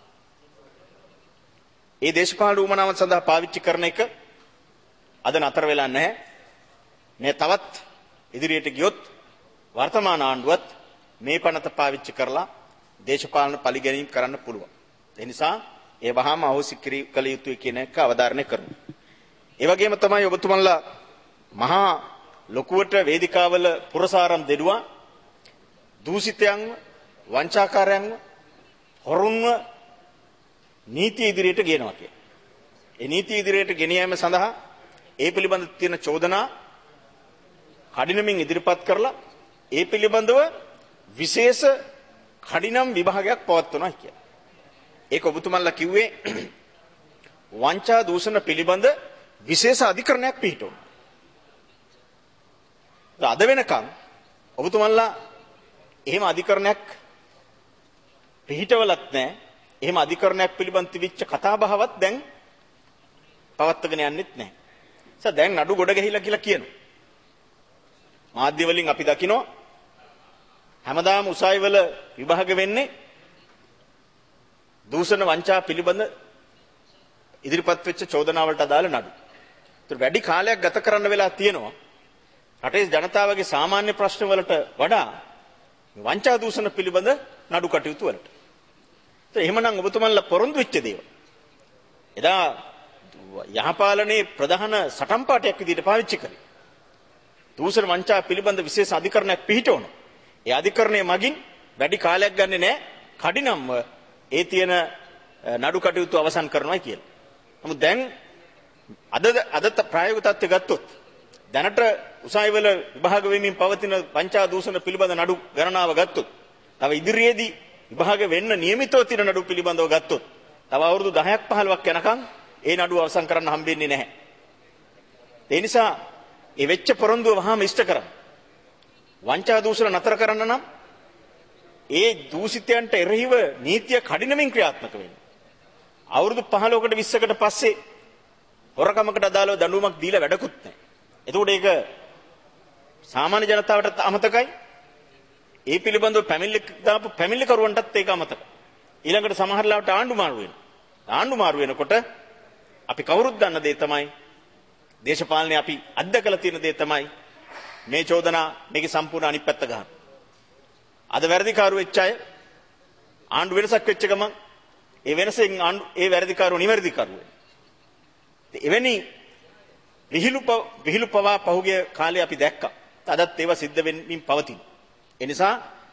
ඒ දේශපාලන උවමනාවන් සඳහා පාවිච්චි කරන එක අද නතර වෙලා නැහැ. මේ තවත් ඉදිරියට ගියොත් වර්තමාන ආණ්ඩුවත් මේ පනත පාවිච්චි කරලා දේශපාලන පරිගැනීම් කරන්න පුළුවන්. ඒ නිසා ඒ වහාම අහෝසි කළ යුතුයි කියන එක අවධාරණය කරමු. ඒ වගේම තමයි ඔබතුමන්ලා මහා ලොකුවට වේදිකාවල පුරසාරම් දෙඩුවා දූෂිතයන්ව වංචාකාරයන්ව හොරුන්ව නීති ඉදිරියට ගෙනවා කියලා. ඒ නීති ඉදිරියට ගෙන යාම සඳහා ඒ පිළිබඳ තියෙන චෝදනා කඩිනමින් ඉදිරිපත් කරලා ඒ පිළිබඳව විශේෂ කඩිනම් විභාගයක් පවත්වනවා කියලා. ඒක ඔබතුමන්ලා කිව්වේ වංචා දූෂණ පිළිබඳ විශේෂ අධිකරණයක් පිහිටවනවා. අද වෙනකන් ඔබතුමන්ලා එහෙම අධිකරණයක් පිහිටවලත් නැහැ. එහෙම අධිකරණයක් පිළිබඳ තිබිච්ච කතාබහවත් දැන් පවත්වාගෙන යන්නෙත් නැහැ. දැන් නඩු ගොඩ ගැහිලා කියලා කියනවා. මාධ්‍ය වලින් අපි දකිනවා හැමදාම උසාවි වල විභාග වෙන්නේ දූෂණ වංචා පිළිබඳ ඉදිරිපත් වෙච්ච චෝදනාවලට අදාළ නඩු. ඒතර වැඩි කාලයක් ගත කරන්න වෙලා තියෙනවා. රටේ ජනතාවගේ සාමාන්‍ය ප්‍රශ්න වලට වඩා වංචා දූෂණ පිළිබඳ නඩු කටයුතු වලට. ඒතර එහෙමනම් ඔබතුමන්ලා පොරොන්දු වෙච්ච දේවල්. එදා යහපාලනයේ ප්‍රධාන සටන් පාඨයක් විදිහට පාවිච්චි කරේ. දූෂණ වංචා පිළිබඳ විශේෂ අධිකරණයක් පිහිටවන. ඒ අධිකරණය මගින් වැඩි කාලයක් ගන්නේ නැහැ. කඩිනම්ව ඒ තියෙන නඩු කටයුතු අවසන් කරනවා කියලා. නමුත් දැන් අද ප්‍රායෝගික තත්ත්වය ගත්තොත් දැනට උසාවි වල විභාග වෙමින් පවතින වංචා දූෂණ පිළිබඳ නඩු ගණනාව ගත්තොත් තව ඉදිරියේදී විභාග වෙන්න නියමිතව තියෙන නඩු පිළිබඳව ගත්තොත් තව අවුරුදු 10ක් 15ක් යනකම් ඒ නඩුව අවසන් කරන්න හම්බෙන්නේ නැහැ. ඒ නිසා ඒ වෙච්ච පොරොන්දුව වහාම ඉෂ්ට කරන්න. වංචා දූෂණ නතර කරන්න නම් ඒ දූෂිතයන්ට එරෙහිව නීතිය කඩිනමින් ක්‍රියාත්මක වෙන්න. අවුරුදු 15කට 20කට පස්සේ හොරකමකට අදාළව දඬුවමක් දීලා වැඩකුත් නැහැ. එතකොට ඒක සාමාන්‍ය ජනතාවට අමතකයි. ඒ පිළිබඳව පැමිණිලි කරුවන්ටත් ඒක අමතකයි. ඊළඟට සමහර ලාවට ආණ්ඩු මාරු වෙනවා. ආණ්ඩු මාරු වෙනකොට අපි කවුරුත් දන්න දේ තමයි දේශපාලනේ අපි අත්දකලා තියෙන දේ තමයි මේ චෝදනා මේකේ සම්පූර්ණ අනිත් පැත්ත ගන්න. අද වැරදිකාරු වෙච්ච අය ආණ්ඩු වෙනසක් වෙච්ච ගමන් ඒ වෙනසෙන් ඒ වැරදිකාරු නිවැරදිකාරු වෙනවා. එවැනි විහිළු පවා පහුගිය කාලේ අපි දැක්කා. අදත් ඒවා සිද්ධ වෙමින් පවතින. ඒ නිසා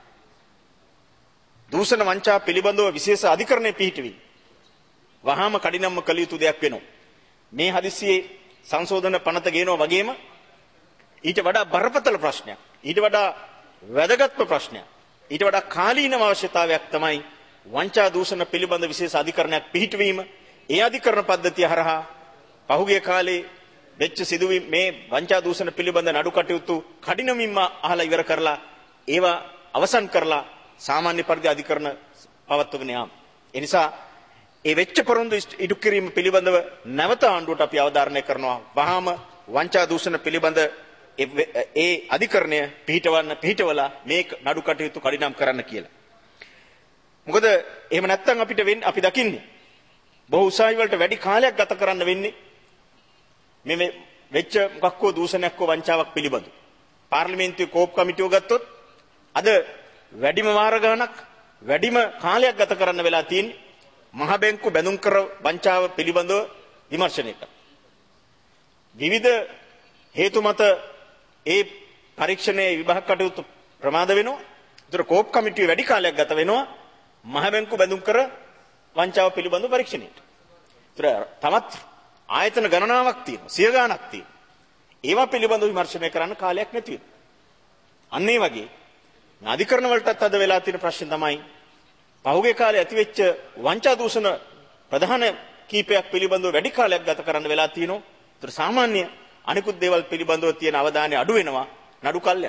දූෂණ වංචා පිළිබඳව විශේෂ අධිකරණය පිහිටවි. වහාම කඩිනම්ම කළ යුතු දෙයක් වෙනවා. මේ හදිස්සියේ සංශෝධන පනත ගේනවා වගේම ඊට වඩා බරපතල ප්‍රශ්නයක්, ඊට වඩා වැදගත්ම ප්‍රශ්නයක්, ඊට වඩා කාලීනම අවශ්‍යතාවයක් තමයි වංචා දූෂණ පිළිබඳ විශේෂ අධිකරණයක් පිහිටවීම. ඒ අධිකරණ පද්ධතිය හරහා පහුගිය කාලේ වෙච්ච සිදුවීම් මේ වංචා දූෂණ පිළිබඳ නඩු කටයුතු කඩිනමින්ම අහලා ඉවර කරලා ඒවා අවසන් කරලා සාමාන්‍ය පරිදි අධිකරණ පවත්වගෙන යාම. ඒ නිසා ඒ වෙච්ච පොරොන්දු ඉටු කිරීම පිළිබඳව නැවත ආණ්ඩුවට අපි අවධාරණය කරනවා. වහාම වංචා දූෂණ පිළිබඳ ඒ අධිකරණය පිහිටවලා මේ නඩු කටයුතු කඩිනම් කරන්න කියලා. මොකද එහෙම නැත්නම් අපිට අපි දකින්නේ බොහෝ උසාවි වලට වැඩි කාලයක් ගත කරන්න වෙන්නේ මේ වෙච්ච මොකක් හෝ දූෂණයක් හෝ වංචාවක් පිළිබඳව. පාර්ලිමේන්තුවේ කෝප් කමිටුව ගත්තොත් අද වැඩිම වාර ගණනක් වැඩිම කාලයක් ගත කරන්න වෙලා තියෙන්නේ මහ බැංකු බැඳුම් කර වංචාව පිළිබඳව විමර්ශනය කරන්න. විවිධ හේතු මත ඒ පරීක්ෂණයේ විභාග කටයුතු ප්‍රමාද වෙනවා. ඒතර කෝප් කමිටුවේ වැඩි කාලයක් ගත වෙනවා මහ බැංකු බැඳුම් කර වංචාව පිළිබඳව පරීක්ෂණයට. ඒතර තමත් ආයතන ගණනාවක් තියෙනවා, සිය ගණනක් තියෙනවා. ඒවා පිළිබඳව විමර්ශනය කරන්න කාලයක් නැති වෙනවා. අන්න ඒ වගේ අධිකරණ වලටත් අද වෙලා තියෙන ප්‍රශ්න තමයි පහුගිය කාලේ ඇතිවෙච්ච වංචා දූෂණ ප්‍රධාන කීපයක් පිළිබඳව වැඩි කාලයක් ගත කරන්න වෙලා තියෙනවා. ඒතර සාමාන්‍ය අනිකුත් දේවල් පිළිබඳව තියෙන අවධානය අඩු වෙනවා නඩු කල්යන.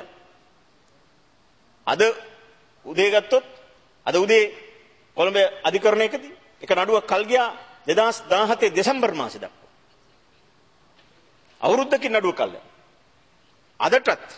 අද උදේ ගත්තොත් අද උදේ කොළඹ අධිකරණයකදී එක නඩුවක් කල් ගියා 2017 දෙසැම්බර් මාසේ දක්වා. අවුරුද්දකින් නඩුව කල් යනවා. අදටත්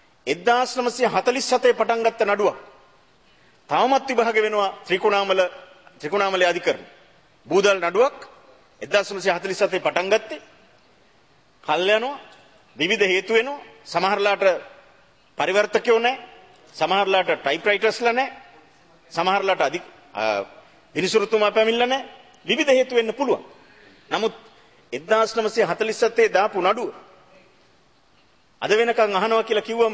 1947 පටන් ගත්ත නඩුවක් තවමත් විභාග වෙනවා ත්‍රිකුණාමලයේ අධිකරණ. බූදල් නඩුවක් 1947 පටන් ගත්තේ කල් යනවා. විවිධ හේතු වෙනවා. සමහරලාට පරිවර්තකයෝ නැහැ. සමහරලාට ටයිප්‍රයිටර්ස්ලා නැහැ. සමහරලාට විනිසුරුතුමා පැමිණලා නැහැ. විවිධ හේතු වෙන්න පුළුවන්. නමුත් 1947 දාපු නඩුව අද වෙනකන් අහනවා කියලා කිව්වම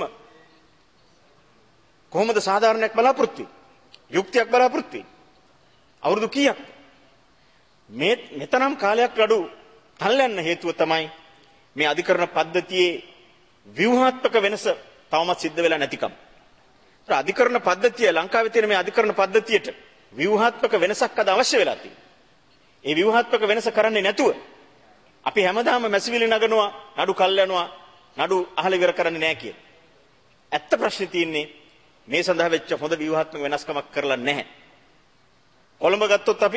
කොහොමද සාධාරණයක් බලාපොරොත්තු වෙන්නේ? යුක්තියක් බලාපොරොත්තු වෙන්නේ? අවුරුදු කීයක්? මෙතනම් කාලයක් නඩු තල්ලන්න හේතුව තමයි මේ අධිකරණ පද්ධතියේ ව්‍යුහාත්මක වෙනස තවමත් සිද්ධ වෙලා නැතිකම. ඒත් අධිකරණ පද්ධතිය ලංකාවේ තියෙන මේ අධිකරණ පද්ධතියට ව්‍යුහාත්මක වෙනසක් අද අවශ්‍ය වෙලා තියෙනවා. ඒ ව්‍යුහාත්මක වෙනස කරන්නේ නැතුව අපි හැමදාම මැසිවිලි නගනවා, නඩු කල් යනවා, නඩු අහලා ඉවර කරන්නේ නැහැ කියන. ඇත්ත ප්‍රශ්නේ තියෙන්නේ මේ සඳහා වෙච්ච හොඳ ව්‍යුහාත්මක වෙනස්කමක් කරලා නැහැ. කොළඹ ගත්තොත් අපි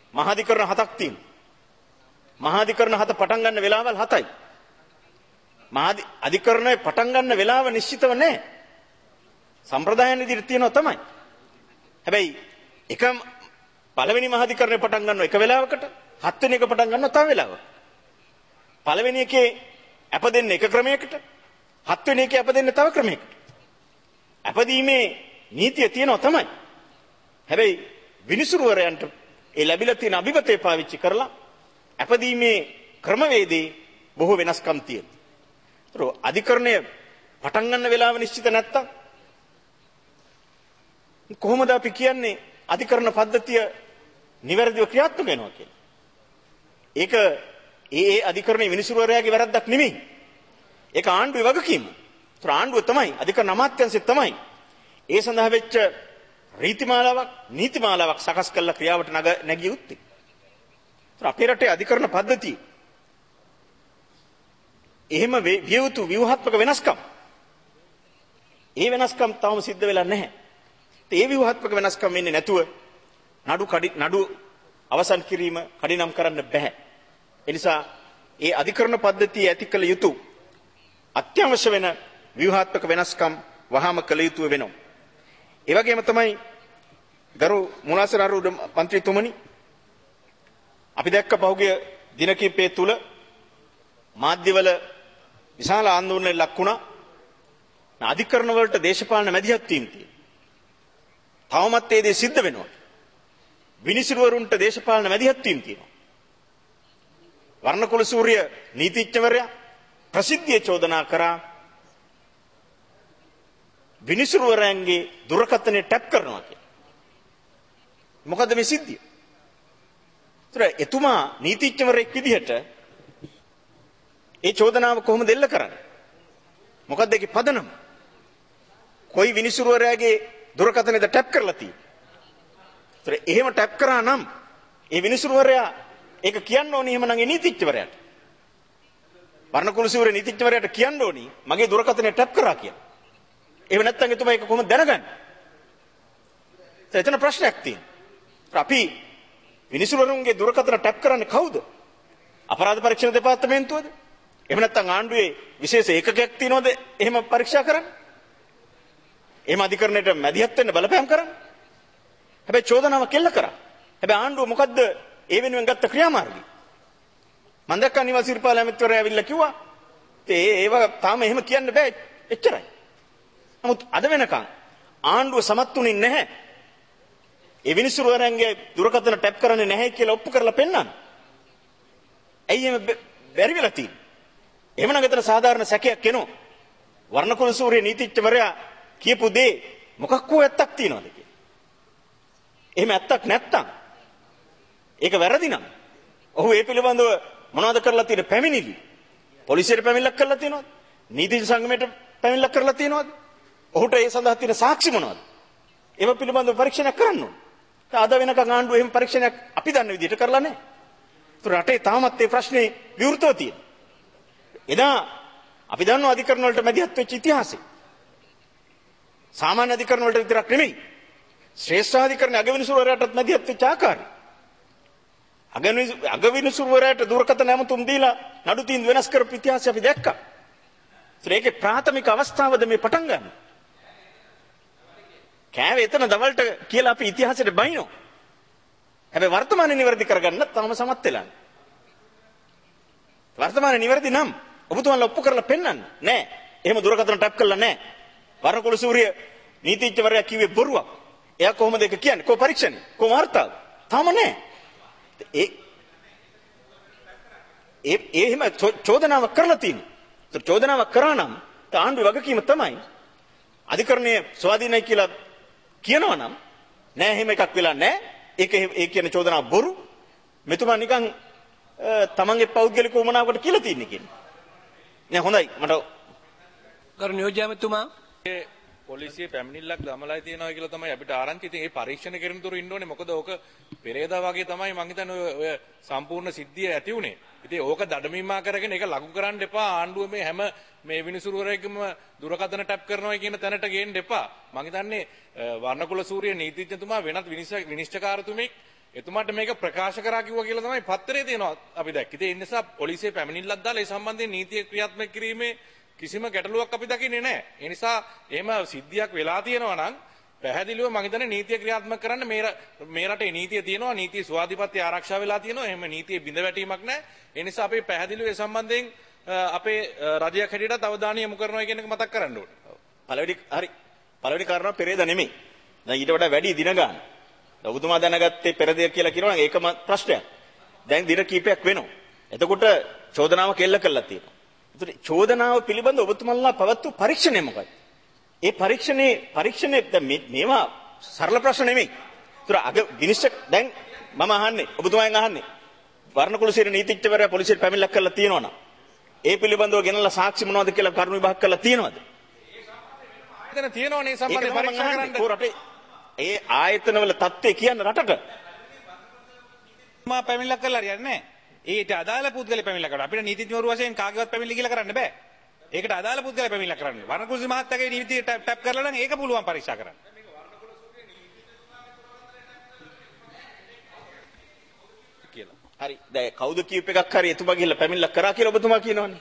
මහාධිකරණ 7ක් තියෙනවා. මහාධිකරණ 7 පටන් ගන්න වෙලාවල් 7යි. අධිකරණය පටන් ගන්න වෙලාව නිශ්චිතව නැහැ. සම්ප්‍රදායන් විදිහට තියෙනවා තමයි. හැබැයි එක පළවෙනි මහාධිකරණය පටන් ගන්නවා එක වෙලාවකට, 7 වෙනි එක පටන් ගන්නවා තව වෙලාවකට. පළවෙනි එකේ අප දෙන්නේ එක ක්‍රමයකට, 7 වෙනි එකේ අප දෙන්නේ තව ක්‍රමයකට. අපදීමේ නීතිය තියෙනවා තමයි. හැබැයි විනිසුරුවරයන්ට ඒ ලැබිලා තියෙන අභිමතය පාවිච්චි කරලා අපදීමේ ක්‍රමවේදේ බොහෝ වෙනස්කම් තියෙනවා. ඒතර අධිකරණය පටන් ගන්න වෙලාව නිශ්චිත නැත්තම් කොහොමද අපි කියන්නේ අධිකරණ පද්ධතිය නිවැරදිව ක්‍රියාත්මක වෙනවා කියලා? ඒක ඒ අධිකරණයේ විනිසුරුවරයාගේ වැරද්දක් නෙමෙයි. ඒක ආණ්ඩුවේ වගකීම. ඒතර ආණ්ඩුව තමයි අධිකරණ අමාත්‍යාංශය තමයි ඒ සඳහා වෙච්ච රීතිමාලාවක් නීතිමාලාවක් සකස් කරලා ක්‍රියාවට නැගිය යුත්තේ. ඒතර අපේ රටේ අධිකරණ පද්ධතිය එහෙම විය යුතු ව්‍යුහාත්මක වෙනස්කම්. ඒ වෙනස්කම් තාම සිද්ධ වෙලා නැහැ. ඒ ව්‍යුහාත්මක වෙනස්කම් වෙන්නේ නැතුව නඩු අවසන් කිරීම කඩිනම් කරන්න බෑ. ඒ නිසා ඒ අධිකරණ පද්ධතිය ඇති කළ යුතු අත්‍යවශ්‍ය වෙන ව්‍යුහාත්මක වෙනස්කම් වහාම කළ යුතු වෙනවා. ඒ වගේම තමයි ගරු මුලාසර අරුඩ මන්ත්‍රීතුමනි, අපි දැක්ක පහුගිය දින කිහිපය තුල මාධ්‍යවල විශාල ආందోලනයක් ලක් වුණා. අධිකරණ වලට දේශපාලන මැදිහත් වීම තියෙනවා. තවමත් ඒ දේ සිද්ධ වෙනවා. විනිසුරුවරුන්ට දේශපාලන මැදිහත් වීම තියෙනවා. වර්ණකුල සූර්ය නීතිඥවරයා ප්‍රසිද්ධිය චෝදනා කරා විනිසුරුවරයන්ගේ දුරකථනය ටැප් කරනවා කියලා. මොකද මේ සිද්ධිය? ඒතර එතුමා නීතිඥවරයෙක් විදිහට ඒ චෝදනාව කොහොමද එල්ල කරන්නේ? මොකද්ද ඒකේ පදනම? කොයි විනිසුරුවරයාගේ දුරකථනයද ටැප් කරලා තියෙන්නේ? ඒතර එහෙම ටැප් කරා නම් ඒ විනිසුරුවරයා ඒක කියන්න ඕනේ එහෙම නම් ඒ නීතිඥවරයාට. වර්ණකුල සූර්ය නීතිඥවරයාට කියන්න ඕනේ මගේ දුරකථනය ටැප් කරා කියලා. එහෙම නැත්නම් එතුමා ඒක කොහොමද දැනගන්නේ? එතන ප්‍රශ්නයක් තියෙනවා. අපි විනිසුරුවරුන්ගේ දුරකථන ටැප් කරන්නේ කවුද? අපරාධ පරීක්ෂණ දෙපාර්තමේන්තුවද? එහෙම නැත්නම් ආණ්ඩුවේ විශේෂ ඒකකයක් තියනවද එහෙම පරීක්ෂා කරන්නේ? එහෙම අධිකරණයට මැදිහත් වෙන්න බලපෑම් කරන්නේ? හැබැයි චෝදනාව කෙල්ල කරා. හැබැයි ආණ්ඩුව මොකද්ද ඒ වෙනුවෙන් ගත්ත ක්‍රියාමාර්ගය? මම දැක්කා නිවාස සිරිපාල ඇමතිවරයා ඇවිල්ලා කිව්වා ඒව තාම එහෙම කියන්න බෑ එච්චරයි. නමුත් අද වෙනකන් ආණ්ඩුව සමත්ුනේ නැහැ. ඒ විනිසුරුවරයන්ගේ දුරකථන ටැප් කරන්නේ නැහැ කියලා ඔප්පු කරලා පෙන්නන්න. ඇයි එහෙම බැරි වෙලා තියෙන්නේ? එහෙමනම් එතන සාධාරණ සැකයක් එනවා. වර්ණකුල සූර්ය නීතිඥවරයා කියපු දේ මොකක් හෝ ඇත්තක් තියනවාද කියලා. එහෙම ඇත්තක් නැත්තම් ඒක වැරදි නම් ඔහු ඒ පිළිබඳව මොනවද කරලා තියෙන්නේ? පැමිණිලි. පොලිසියට පැමිණිල්ලක් කරලා තියෙනවද? නීති සංගමයට පැමිණිල්ලක් කරලා තියෙනවද? ඔහුට ඒ සඳහා තියෙන සාක්ෂි මොනවද? ඒව පිළිබඳව පරීක්ෂණයක් කරන්න ඕනේ. අද වෙනකන් ආණ්ඩුව එහෙම පරීක්ෂණයක් අපි දන්න විදිහට කරලා නැහැ. ඒත් රටේ තාමත් මේ ප්‍රශ්නේ විවෘතව තියෙනවා. එදා අපි දන්නවා අධිකරණ වලට මැදිහත් වෙච්ච ඉතිහාසය. සාමාන්‍ය අධිකරණ වලට විතරක් නෙමෙයි. ශ්‍රේෂ්ඨාධිකරණ අගවිනිසුරුවරයාටත් මැදිහත් වෙච්ච ආකාරය. අගවිනිසුරුවරයාට දුරකථන ඇමතුම් දීලා නඩු තීන්දුව වෙනස් කරපු ඉතිහාසය අපි දැක්කා. ඒකේ ප්‍රාථමික අවස්ථාවද මේ පටන් ගන්න. කෑවේ එතන දවල්ට කියලා අපි ඉතිහාසයට බයිනෝ. හැබැයි වර්තමානයේ නිවැරදි කරගන්න තාම සමත් වෙලා නැහැ. වර්තමානයේ නිවැරදි නම් ඔබතුමාලා ඔප්පු කරලා පෙන්නන්න. නෑ. එහෙම දුරකථන ටැප් කළා නෑ. වර්ණකුල සූර්ය නීතිඥවරයා කිව්වේ බොරුවක්. එයා කොහොමද ඒක කියන්නේ? කො පරීක්ෂණය? කො වාර්තාව? තාම නෑ. එහෙම චෝදනාවක් කරලා තියෙනවා. ඒත් චෝදනාවක් කරා නම් ආණ්ඩුවේ වගකීම තමයි අධිකරණයේ ස්වාධීනයි කියලා කියනවා නම් නෑ එහෙම එකක් වෙලා නෑ. ඒ කියන චෝදනාව බොරු. මෙතුමා නිකන් තමන්ගේ පෞද්ගලික උමනාවකට කියලා තින්නේ කියන්නේ. නෑ හොඳයි මට
ගරු නියෝජ්‍යමතුමා
පොලිසිය පැමිණිල්ලක් දමලා තියෙනවා කියලා තමයි අපිට ආරංචි. ඉතින් ඒ පරීක්ෂණ කරන තුරු ඉන්න ඕනේ. මොකද ඕක පෙරේදා වගේ තමයි මං හිතන්නේ ඔය සම්පූර්ණ සිද්ධිය ඇති උනේ. ඉතින් ඕක දඩමීමා කරගෙන ඒක ලඝු කරන්න එපා. ආණ්ඩුව මේ හැම මේ විනිසුරුවරයෙක්ම දුරකථන ටැප් කරනවා කියන තැනට ගේන්න එපා. මං හිතන්නේ වර්ණකුල සූර්ය නීතිඥතුමා වෙනත් විනිශ්චයකාරතුමෙක් එතුමාට මේක ප්‍රකාශ කරා කිව්වා කියලා තමයි පත්තරේ තියෙනවා අපි දැක්කේ. ඒ නිසා පොලිසිය පැමිණිල්ලක් දාලා ඒ සම්බන්ධයෙන් නීතිය ක්‍රියාත්මක කිරීමේ කිසිම ගැටලුවක් අපි දකින්නේ නැහැ. ඒ නිසා එහෙම සිද්ධියක් වෙලා තියෙනවා නම් පැහැදිලිව මම හිතන්නේ නීතිය ක්‍රියාත්මක කරන්න මේ රටේ නීතිය තියෙනවා. නීතිය ස්වාධීපත්‍ය ආරක්ෂා වෙලා තියෙනවා. එහෙම නීතිය බිඳ වැටීමක් නැහැ. ඒ නිසා අපි පැහැදිලිව ඒ සම්බන්ධයෙන් අපේ රජයක් හැටියට අවධානය යොමු කරනවා කියන එක මතක් කරන්න ඕනේ.
පළවෙනි කාරණා පෙරේද නෙමෙයි. දැන් ඊට වඩා වැඩි දින ගන්න. ඔබතුමා දැනගත්තේ පෙරදිය කියලා කියනවා නම් ඒකම ප්‍රශ්නයක්. දැන් දින කීපයක් වෙනවා. එතකොට චෝදනාව කෙල්ල කළා තියෙනවා. ඒතර චෝදනාව පිළිබඳ ඔබතුමාලා පවත්වපු පරීක්ෂණය මොකක්ද? ඒ පරීක්ෂණේ දැන් මේවා සරල ප්‍රශ්න නෙමෙයි. ඒතර අග විනිශ්චය දැන් මම අහන්නේ ඔබතුමාගෙන් අහන්නේ වර්ණකුලසිරි නීතිඥවරයා පොලිසියට පැමිණිල්ලක් කරලා තියෙනවා නම් ඒ පිළිබඳව ගෙනල්ලා සාක්ෂි මොනවද කියලා කරුණු විභාග කරලා තියෙනවද?
එතන තියෙනවනේ සම්බන්ධයෙන් පරීක්ෂා කරන්න.
ඒ ආයතනවල තත්ත්වය කියන්න රටට.
මා පැමිණිල්ලක් කරලා හරියන්නේ නැහැ. ඊට අදාළ පුද්ගලයා පැමිණිල්ල කරනවා. අපිට නීතිඥවරු වශයෙන් කාගේවත් පැමිණිලි කියලා කරන්න බෑ. ඒකට අදාළ පුද්ගලයා පැමිණිල්ල කරන්න. වර්ණකුලසිරි මහත්තයාගේ නීතිය ටැප් කරලා නම් ඒක පුළුවන් පරීක්ෂා කරන්න.
හරි දැන් කවුද කියූප එකක් හරි එතුමා ගිහලා පැමිණිල්ලක් කරා කියලා ඔබතුමා කියනවනේ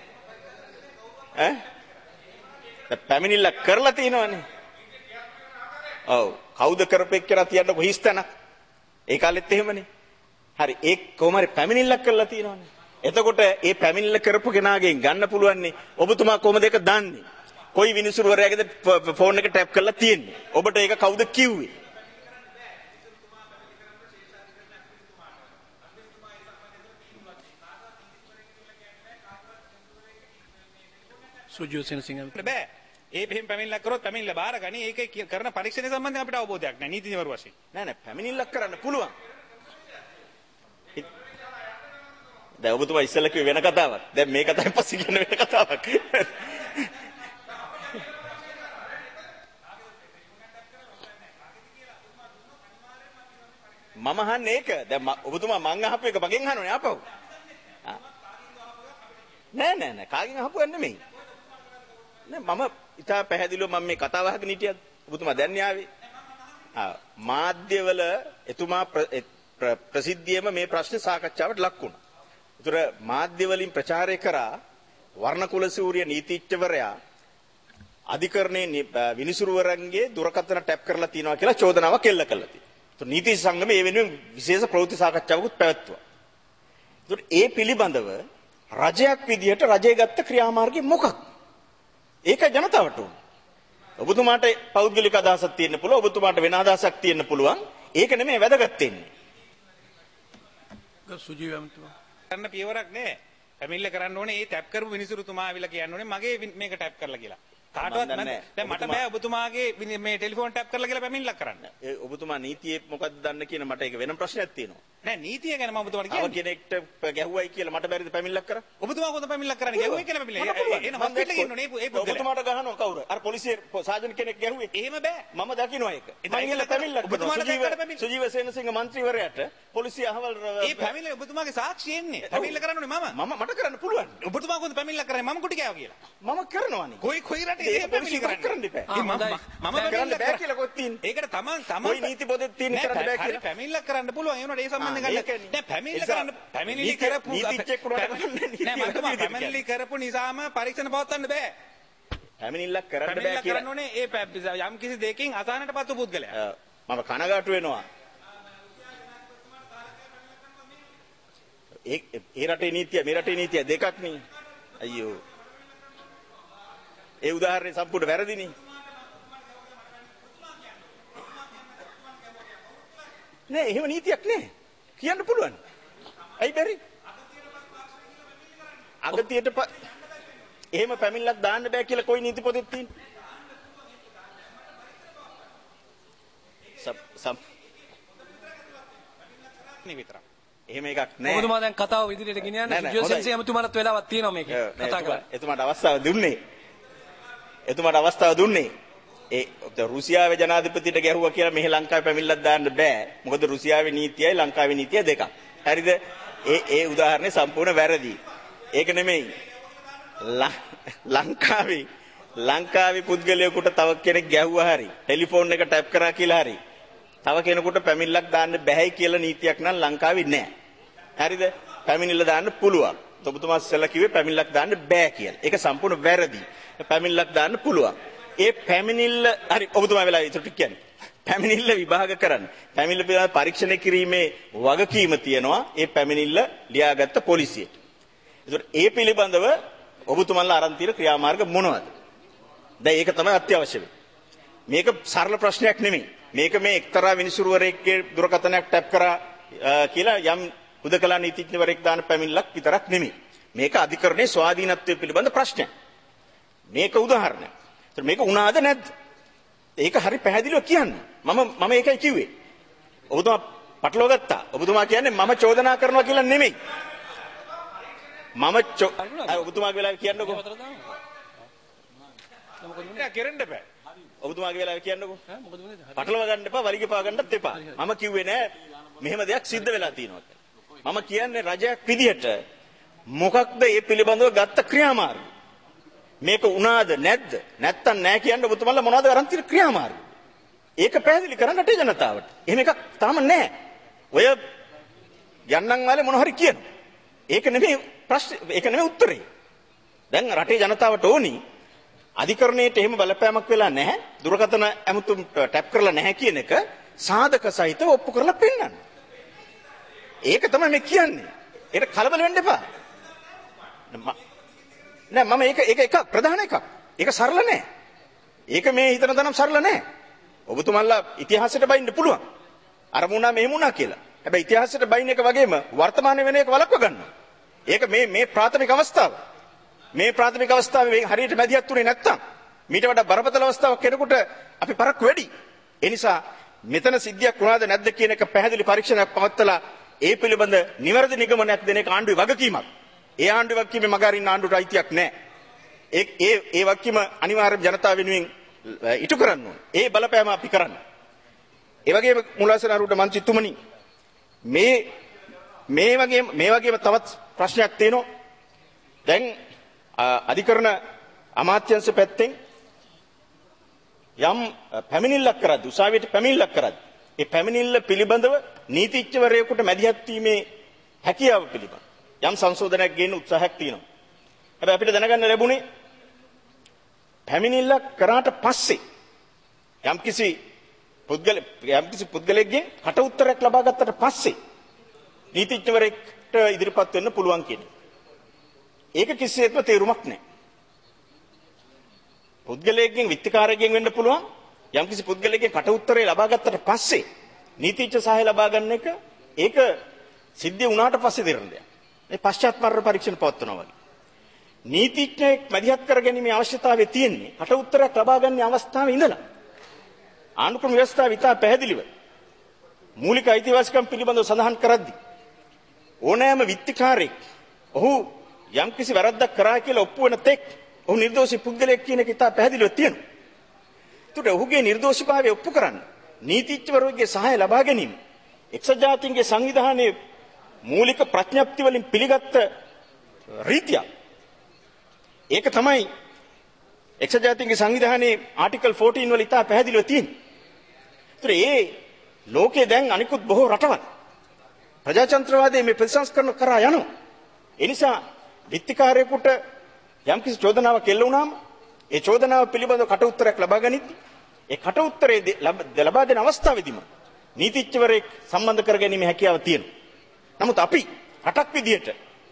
ඈ පැමිණිල්ලක් කරලා තියෙනවනේ ඔව් කවුද කරපෙක් කියලා තියන්නකො හිස්තන ඒ කාලෙත් එහෙමනේ හරි ඒ කොහොම හරි පැමිණිල්ලක් කරලා තියෙනවනේ එතකොට ඒ පැමිණිල්ල කරපු කෙනාගෙන් ගන්න පුළුවන්නේ ඔබතුමා කොහොමද ඒක දන්නේ කොයි විනිසුරුවරයාගේද ෆෝන් එක ටැප් කරලා තියෙන්නේ ඔබට ඒක කවුද කිව්වේ
සුජිත් සෙනසිංහ
බෑ ඒ බෙහෙම පැමිණිල්ලක් කරොත් පැමිණිල්ල බාර ගනි ඒකේ කරන පරීක්ෂණය සම්බන්ධයෙන් අපිට අවබෝධයක් නැහැ නීතිඥවරු වශයෙන්
නෑ පැමිණිල්ලක් කරන්න පුළුවන් දැන් ඔබතුමා ඉස්සෙල්ලා කිව්ව වෙන කතාවක් දැන් මේ කතාවෙන් පස්සේ කියන වෙන කතාවක් මම අහන්නේ ඒක දැන් ඔබතුමා මං අහපු එක මගෙන් අහනෝනේ ආපහු නෑ කාගෙන් අහපුවක් නෙමෙයි නෑ මම ඉතා පැහැදිලිව මම මේ කතාව අහගෙන හිටියද ඔබතුමා දැන් යාවේ මාධ්‍යවල එතුමා ප්‍රසිද්ධියම මේ ප්‍රශ්න සාකච්ඡාවට ලක් වුණා. ඒතර මාධ්‍ය වලින් ප්‍රචාරය කරා වර්ණකුලසූරිය නීතිඥවරයා අධිකරණයේ විනිසුරුවරන්ගේ දුරකථන ටැප් කරලා තියනවා කියලා චෝදනාවක් එල්ල කළා තියෙනවා. ඒතර නීති සංගමයේ ඒ වෙනුවෙන් විශේෂ ප්‍රවෘත්ති සාකච්ඡාවකුත් පැවැත්තුවා. ඒතර ඒ පිළිබඳව රජයක් විදිහට රජය ගත්ත ක්‍රියාමාර්ගය මොකක්ද? ඒක ජනතාවට උන. ඔබතුමාට පෞද්ගලික අදහසක් තියෙන්න පුළුවන්. ඔබතුමාට වෙන අදහසක් තියෙන්න පුළුවන්. ඒක නෙමෙයි වැදගත් වෙන්නේ.
සුජීවම්තුමා.
කරන්න පියවරක් නෑ. පැමිණිල්ල කරන්න ඕනේ. ඒ ටැප් කරපු විනිසුරුතුමා ආවිලා කියන්න ඕනේ මගේ මේක ටැප් කරලා කියලා. කාටවත් දැන් මට බෑ ඔබතුමාගේ මේ ටෙලිෆෝන් ටැප් කරලා කියලා පැමිණිල්ලක් කරන්න.
ඒ ඔබතුමා නීතියේ මොකක්ද දන්න කියන මට ඒක වෙනම ප්‍රශ්නයක් තියෙනවා.
නෑ නීතිය ගැන මම ඔබතුමාට කියන්නේ.
කෙනෙක්ට ගැහුවයි කියලා මට බැරිද පැමිණිල්ලක් කරන්න? ඔබතුමා
කොහොමද පැමිණිල්ලක් කරන්නේ? ගැහුවයි කියලා පැමිණිල්ල. එන හොස්පිටල් එකේ ඉන්නෝනේ ඒ පුද්ගලයා.
ඔබතුමාට ගහනවා කවුරු? අර පොලිසිය සාජන් කෙනෙක් ගැහුවේ.
එහෙම බෑ.
මම දකින්නවා ඒක. මම ඉහළ පැමිණිල්ලක් කරනවා. සුජීව සේනසිංහ മന്ത്രിවරයාට පොලිසිය අහවල්
ඒ පැමිණිල්ල ඔබතුමාගේ සාක්ෂි එන්නේ. පැමිණිල්ල කරන්න ඕනේ මම.
මට කරන්න පුළුවන්.
ඔබතුමා කොහොමද පැමිණිල්ල කරන්නේ? මම කුටි කෑවා කියලා.
මම කරනවානේ.
කොයි රටේ ඒ පැමිණිල්ල කරන්නේ?
කරන්න එපා.
මම කරන්න බෑ කියලා කොත් තියෙන්නේ. ඒකට තමන්
කොයි නීති පොතේ තියෙන කරන්න බෑ කියලා.
පැමිණිල්ල කරන්න පුළුවන්. ඒ වුණාට ඒ සම්බන්ධයෙන් ගන්න. දැන් පැමිණිලි කරපු පැමිණිලි කරපු නිසාම පරීක්ෂණ පවත්වන්න බෑ.
පැමිණිල්ලක් කරන්න බෑ කියලා.
කරන්න ඕනේ ඒ යම් කිසි දෙයකින් අසහනටපත් වූ පුද්ගලයා.
මම කනගාටු වෙනවා. ඒ රටේ නීතිය මේ රටේ නීතිය දෙකක් නේ. අයියෝ. ඒ උදාහරණය සම්පූර්ණ වැරදිනේ. නෑ එහෙම නීතියක් නෑ. කියන්න පුළුවන්. ඇයි බැරි? අගතියට එහෙම පැමිණිල්ලක් දාන්න බෑ කියලා කොයි නීති පොතේ තියෙන්නේ?
විතරක්.
එහෙම එකක් නෑ.
ඔබතුමා දැන් කතාව ඉදිරියට ගෙනියන්න සුජෝසෙන්සේ එතුමාට වෙලාවක් තියෙනවා මේකේ කතා කරන්න.
එතුමාට අවස්ථාව දුන්නේ. ඒ රුසියාවේ ජනාධිපතිට ගැහුවා කියලා මෙහි ලංකාවේ පැමිණිල්ලක් දාන්න බෑ. මොකද රුසියාවේ නීතියයි ලංකාවේ නීතිය දෙකක්. හරිද? ඒ උදාහරණය සම්පූර්ණ වැරදි. ඒක නෙමෙයි. ලංකාවේ පුද්ගලයෙකුට තව කෙනෙක් ගැහුවා හරි ටෙලිෆෝන් එක ටැප් කරා කියලා හරි තව කෙනෙකුට පැමිණිල්ලක් දාන්න බැහැයි කියලා නීතියක් නම් ලංකාවේ නැහැ. හරිද? පැමිණිල්ල දාන්න පුළුවන්. ඔබතුමා ඉස්සෙල්ලා කිව්වේ පැමිණිල්ලක් දාන්න බෑ කියලා. ඒක සම්පූර්ණ වැරදි. පැමිණිල්ලක් දාන්න පුළුවන්. ඒ පැමිණිල්ල හරි ඔබතුමා වෙලා ඒකට කියන්නේ. පැමිණිල්ල විභාග කරන්න. පැමිණිල්ල පිළිබඳ පරීක්ෂණය කිරීමේ වගකීම තියෙනවා ඒ පැමිණිල්ල ලියාගත්ත පොලිසියට. ඒතකොට ඒ පිළිබඳව ඔබතුමාලා අරන් තියෙන ක්‍රියාමාර්ග මොනවද? දැන් ඒක තමයි අත්‍යවශ්‍ය වෙන්නේ. මේක සරල ප්‍රශ්නයක් නෙමෙයි. මේක මේ එක්තරා විනිසුරුවරයෙක්ගේ දුරකථනයක් ටැප් කරා කියලා යම් හුදකලා නීතිඥවරයෙක් දාන පැමිණිල්ලක් විතරක් නෙමෙයි. මේක අධිකරණයේ ස්වාධීනත්වය පිළිබඳ ප්‍රශ්නයක්. මේක උදාහරණයක්. ඒතර මේක උනාද නැද්ද? ඒක හරි පැහැදිලිව කියන්න. මම ඒකයි කිව්වේ. ඔබතුමා පටලව ගත්තා. ඔබතුමා කියන්නේ මම චෝදනා කරනවා කියලා නෙමෙයි. ඔබතුමාගේ වෙලාවෙ කියන්නකෝ.
මොකද කෙරෙන්න බෑ.
ඔබතුමාගේ වෙලාවෙ කියන්නකෝ. පටලව ගන්න එපා, වලිගය පා ගන්නත් එපා. මම කිව්වේ නෑ මෙහෙම දෙයක් සිද්ධ වෙලා තියෙනවා කියලා. මම කියන්නේ රජයක් විදිහට මොකක්ද මේ පිළිබඳව ගත්ත ක්‍රියාමාර්ගය? මේක උනාද නැද්ද? නැත්තම් නෑ කියන්න ඔබතුමාලා මොනවද අරන් තියෙන ක්‍රියාමාර්ගය? ඒක පැහැදිලි කරන්න රටේ ජනතාවට. එහෙම එකක් තාම නෑ. ඔය යන්නම් වල මොන හරි කියනවා. ඒක නෙමෙයි ප්‍රශ්නේ. ඒක නෙමෙයි උත්තරේ. දැන් රටේ ජනතාවට ඕනි අධිකරණයට එහෙම බලපෑමක් වෙලා නැහැ. දුරකථන ඇමතුම් ටැප් කරලා නැහැ කියන එක සාධක සහිතව ඔප්පු කරලා පෙන්නන්න. ඒක තමයි මේ කියන්නේ. ඒක කලබල වෙන්න එපා. නෑ මම ඒක එකක් ප්‍රධාන එකක්. ඒක සරල නෑ. ඒක මේ හිතන තරම් සරල නෑ. ඔබතුමාලා ඉතිහාසයට බයින්න පුළුවන්. අර මුණා මෙහෙම වුණා කියලා. හැබැයි ඉතිහාසයට බයින් එක වගේම වර්තමානයේ වෙන එක වළක්ව ගන්නවා. ඒක මේ ප්‍රාථමික අවස්ථාව. මේ ප්‍රාථමික අවස්ථාවේ හරියට මැදිහත් උනේ නැත්තම් මීට වඩා බරපතල අවස්ථාවක් කෙනෙකුට අපි පරක්කු වැඩි. ඒ නිසා මෙතන සිද්ධියක් වුණාද නැද්ද කියන එක පැහැදිලි පරීක්ෂණයක් පවත්වලා ඒ පිළිබඳ නිවැරදි නිගමනයක් දෙන එක ආණ්ඩුවේ වගකීමක්. ඒ ආණ්ඩුවේ වගකීමේ මගහරින්න ආණ්ඩුවට අයිතියක් නැහැ. ඒ වගකීම අනිවාර්යයෙන් ජනතාව වෙනුවෙන් ඉටු කරන්න ඕනේ. ඒ බලපෑම අපි කරන්න. ඒ වගේම මුලාසන අරුට මන්ත්‍රීතුමනි මේ වගේම තවත් ප්‍රශ්නයක් තියෙනවා. දැන් අධිකරණ අමාත්‍යාංශ පැත්තෙන් යම් පැමිණිල්ලක් කරද්දී උසාවියට පැමිණිල්ලක් කරද්දී ඒ පැමිණිල්ල පිළිබඳව නීතිඥවරයෙකුට මැදිහත් වීමේ හැකියාව පිළිබඳ යම් සංශෝධනයක් ගේන්න උත්සාහයක් තියෙනවා. හැබැයි අපිට දැනගන්න ලැබුණේ පැමිණිල්ලක් කරාට පස්සේ යම්කිසි පුද්ගලයෙක්ගෙන් කට උත්තරයක් ලබා ගත්තට පස්සේ නීතිඥවරයෙක්ට ඉදිරිපත් වෙන්න පුළුවන් කියන ඒක කිසිසේත්ම තේරුමක් නැහැ. පුද්ගලයෙක්ගෙන් විත්තිකාරයෙක්ගෙන් වෙන්න පුළුවන්. යම්කිසි පුද්ගලයෙක්ගෙන් කට උත්තරේ ලබා ගත්තට පස්සේ නීතිඥ සහාය ලබා ගන්න එක ඒක සිද්ධිය වුණාට පස්සේ දෙරන දෙයක්. මේ පශ්චාත් මරණ පරීක්ෂණ පවත්වනවා වගේ. නීතිඥයෙක් මැදිහත් කරගැනීමේ අවශ්‍යතාවය තියෙන්නේ කට උත්තරයක් ලබා ගන්න අවස්ථාවේ ඉඳලා. ආණ්ඩුක්‍රම ව්‍යවස්ථාව ඉතා පැහැදිලිව මූලික අයිතිවාසිකම් පිළිබඳව සඳහන් කරද්දී ඕනෑම විත්තිකාරයෙක් ඔහු යම්කිසි වැරද්දක් කරා කියලා ඔප්පු වෙන තෙක් ඔහු නිර්දෝෂී පුද්ගලයෙක් කියන එක ඉතා පැහැදිලිව තියෙනවා. ඒකට ඔහුගේ නිර්දෝෂීභාවය ඔප්පු කරන්න නීතිඥවරුන්ගේ සහාය ලබා ගැනීම එක්සත් ජාතීන්ගේ සංවිධානයේ මූලික ප්‍රඥප්ති වලින් පිළිගත් රීතිය. ඒක තමයි එක්සත් ජාතීන්ගේ සංවිධානයේ ආටිකල් 14 වල ඉතා පැහැදිලිව තියෙන්නේ. ඒතර ඒ ලෝකයේ දැන් අනිකුත් බොහෝ රටවල් ප්‍රජාතන්ත්‍රවාදයේ මේ ප්‍රතිසංස්කරණ කරා යනවා. ඒ නිසා විත්තිකාරයෙකුට යම්කිසි චෝදනාවක් එල්ල වුණාම ඒ චෝදනාව පිළිබඳව කට උත්තරයක් ලබා ගනිද්දී ඒ කට උත්තරේ ලබා දෙන අවස්ථාවේදීම නීතිඥවරයෙක් සම්බන්ධ කරගැනීමේ හැකියාව තියෙනවා. නමුත් අපි රටක් විදියට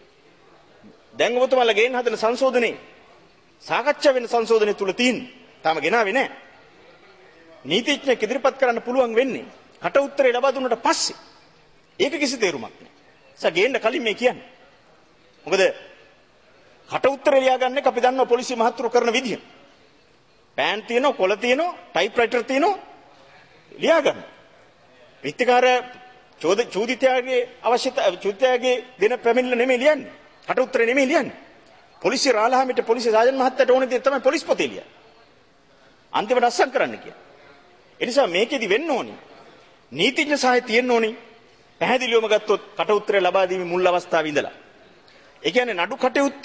දැන් ඔබතුමාලා ගේන්න හදන සංශෝධනයේ සාකච්ඡා වෙන සංශෝධනය තුල තියෙන්නේ තාම ගෙනාවේ නැහැ. නීතිඥයෙක් ඉදිරිපත් කරන්න පුළුවන් වෙන්නේ කට උත්තරේ ලබා දුන්නට පස්සේ. ඒක කිසි තේරුමක් නැහැ. ඒසක් ගේන්න කලින් මේ කියන්නේ. මොකද කට උත්තරේ ලියාගන්න එක අපි දන්නවා පොලිසිය මහත්තුරු කරන විදිය. පෑන් තියෙනවා, කොළ තියෙනවා, ටයිප්‍රයිටර් තියෙනවා ලියා ගන්න. විත්තිකාර චෝදිතයාගේ චෝදිතයාගේ දෙන පැමිණිල්ල නෙමෙයි ලියන්නේ. කට උත්තරේ නෙමෙයි ලියන්නේ. පොලිසිය රාලහාමිට පොලිසිය සාජන් මහත්තයාට ඕනේ දේ තමයි පොලිස් පොතේ ලියන්නේ. අන්තිමට අස්සම් කරන්න කියන්නේ. ඒ නිසා මේකෙදි වෙන්න ඕනේ නීතිඥ සහාය තියෙන්න ඕනේ. පැහැදිලිවම ගත්තොත් කට උත්තරේ ලබා දීමේ මුල් අවස්ථාවේ ඉඳලා. ඒ කියන්නේ නඩු කටයුත්ත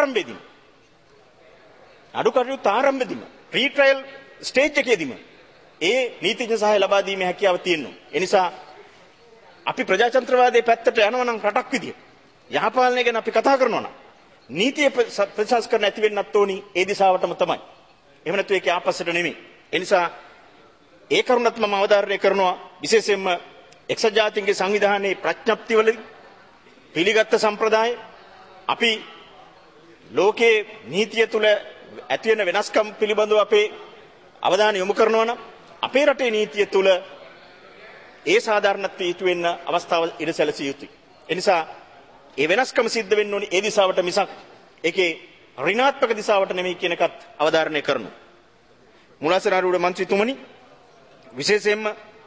ආරම්භයේදීම ප්‍රී ට්‍රයල් ස්ටේජ් එකේදීම ඒ නීතිඥ සහාය ලබා දීමේ හැකියාව තියෙනවා. ඒ නිසා අපි ප්‍රජාතන්ත්‍රවාදයේ පැත්තට යනවා නම් රටක් විදියට යහපාලනය ගැන අපි කතා කරනවා නම් නීතිය ප්‍රතිසංස්කරණ ඇති වෙන්නත් ඕනි ඒ දිශාවටම තමයි. එහෙම නැත්නම් ඒකේ ආපස්සට නෙමෙයි. ඒ නිසා ඒ කරුණත් මම අවධාරණය කරනවා විශේෂයෙන්ම එක්සත් ජාතීන්ගේ සංවිධානයේ ප්‍රඥප්තිවලදී පිළිගත් සම්ප්‍රදාය අපි ලෝකයේ නීතිය තුල ඇති වෙන වෙනස්කම් පිළිබඳව අපේ අවධානය යොමු කරනවා නම් අපේ රටේ නීතිය තුල ඒ සාධාරණත්වය ඉටු වෙන්න අවස්ථාව ඉඩ සැලසිය යුතුයි. ඒ නිසා ඒ වෙනස්කම සිද්ධ වෙන්න ඕනි ඒ දිශාවට මිසක් ඒකේ ඍණාත්මක දිශාවට නෙමෙයි කියන එකත් අවධාරණය කරනවා. මුලාසනාරුඩ මන්ත්‍රීතුමනි විශේෂයෙන්ම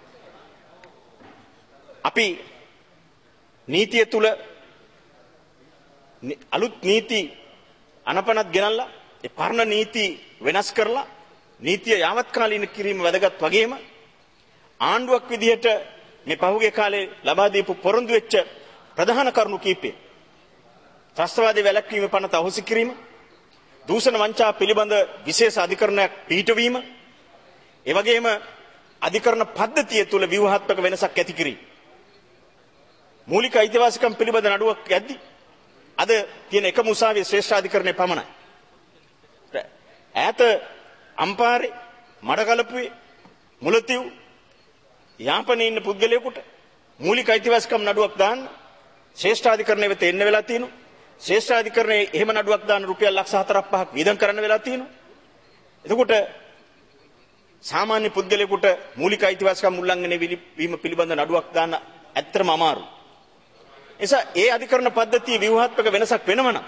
අපි නීතිය තුල අලුත් නීති අනපනත් ගෙනල්ලා ඒ පරණ නීති වෙනස් කරලා නීතිය යාවත්කාලීන කිරීම වැදගත් වගේම ආණ්ඩුවක් විදිහට මේ පහුගිය කාලේ ලබා දීපු පොරොන්දු වෙච්ච ප්‍රධාන කරුණු කීපය ත්‍රස්තවාදී වැළැක්වීම පනත අහෝසි කිරීම දූෂණ වංචා පිළිබඳ විශේෂ අධිකරණයක් පිහිටවීම ඒ වගේම අධිකරණ පද්ධතිය තුල ව්‍යුහාත්මක වෙනසක් ඇති කිරීම මූලික අයිතිවාසිකම් පිළිබඳ නඩුවක් යද්දී අද තියෙන එකම උසාවියේ ශ්‍රේෂ්ඨ අධිකරණය පමණයි. ඈත අම්පාරේ මඩකලපුවේ මුලතිව් යාපනයේ ඉන්න පුද්ගලයෙකුට මූලික අයිතිවාසිකම් නඩුවක් දාන්න ශ්‍රේෂ්ඨ අධිකරණය වෙත එන්න වෙලා තියෙනවා. ශ්‍රේෂ්ඨ අධිකරණයේ එහෙම නඩුවක් දාන්න රුපියල් 4,500ක් වියදම් කරන්න වෙලා තියෙනවා. එතකොට සාමාන්‍ය පුද්ගලයෙකුට මූලික අයිතිවාසිකම් උල්ලංඝනය වීම පිළිබඳ නඩුවක් දාන්න ඇත්තටම අමාරුයි. එසා ඒ අධිකරණ පද්ධතිය ව්‍යුහාත්මක වෙනසක් වෙනව නම්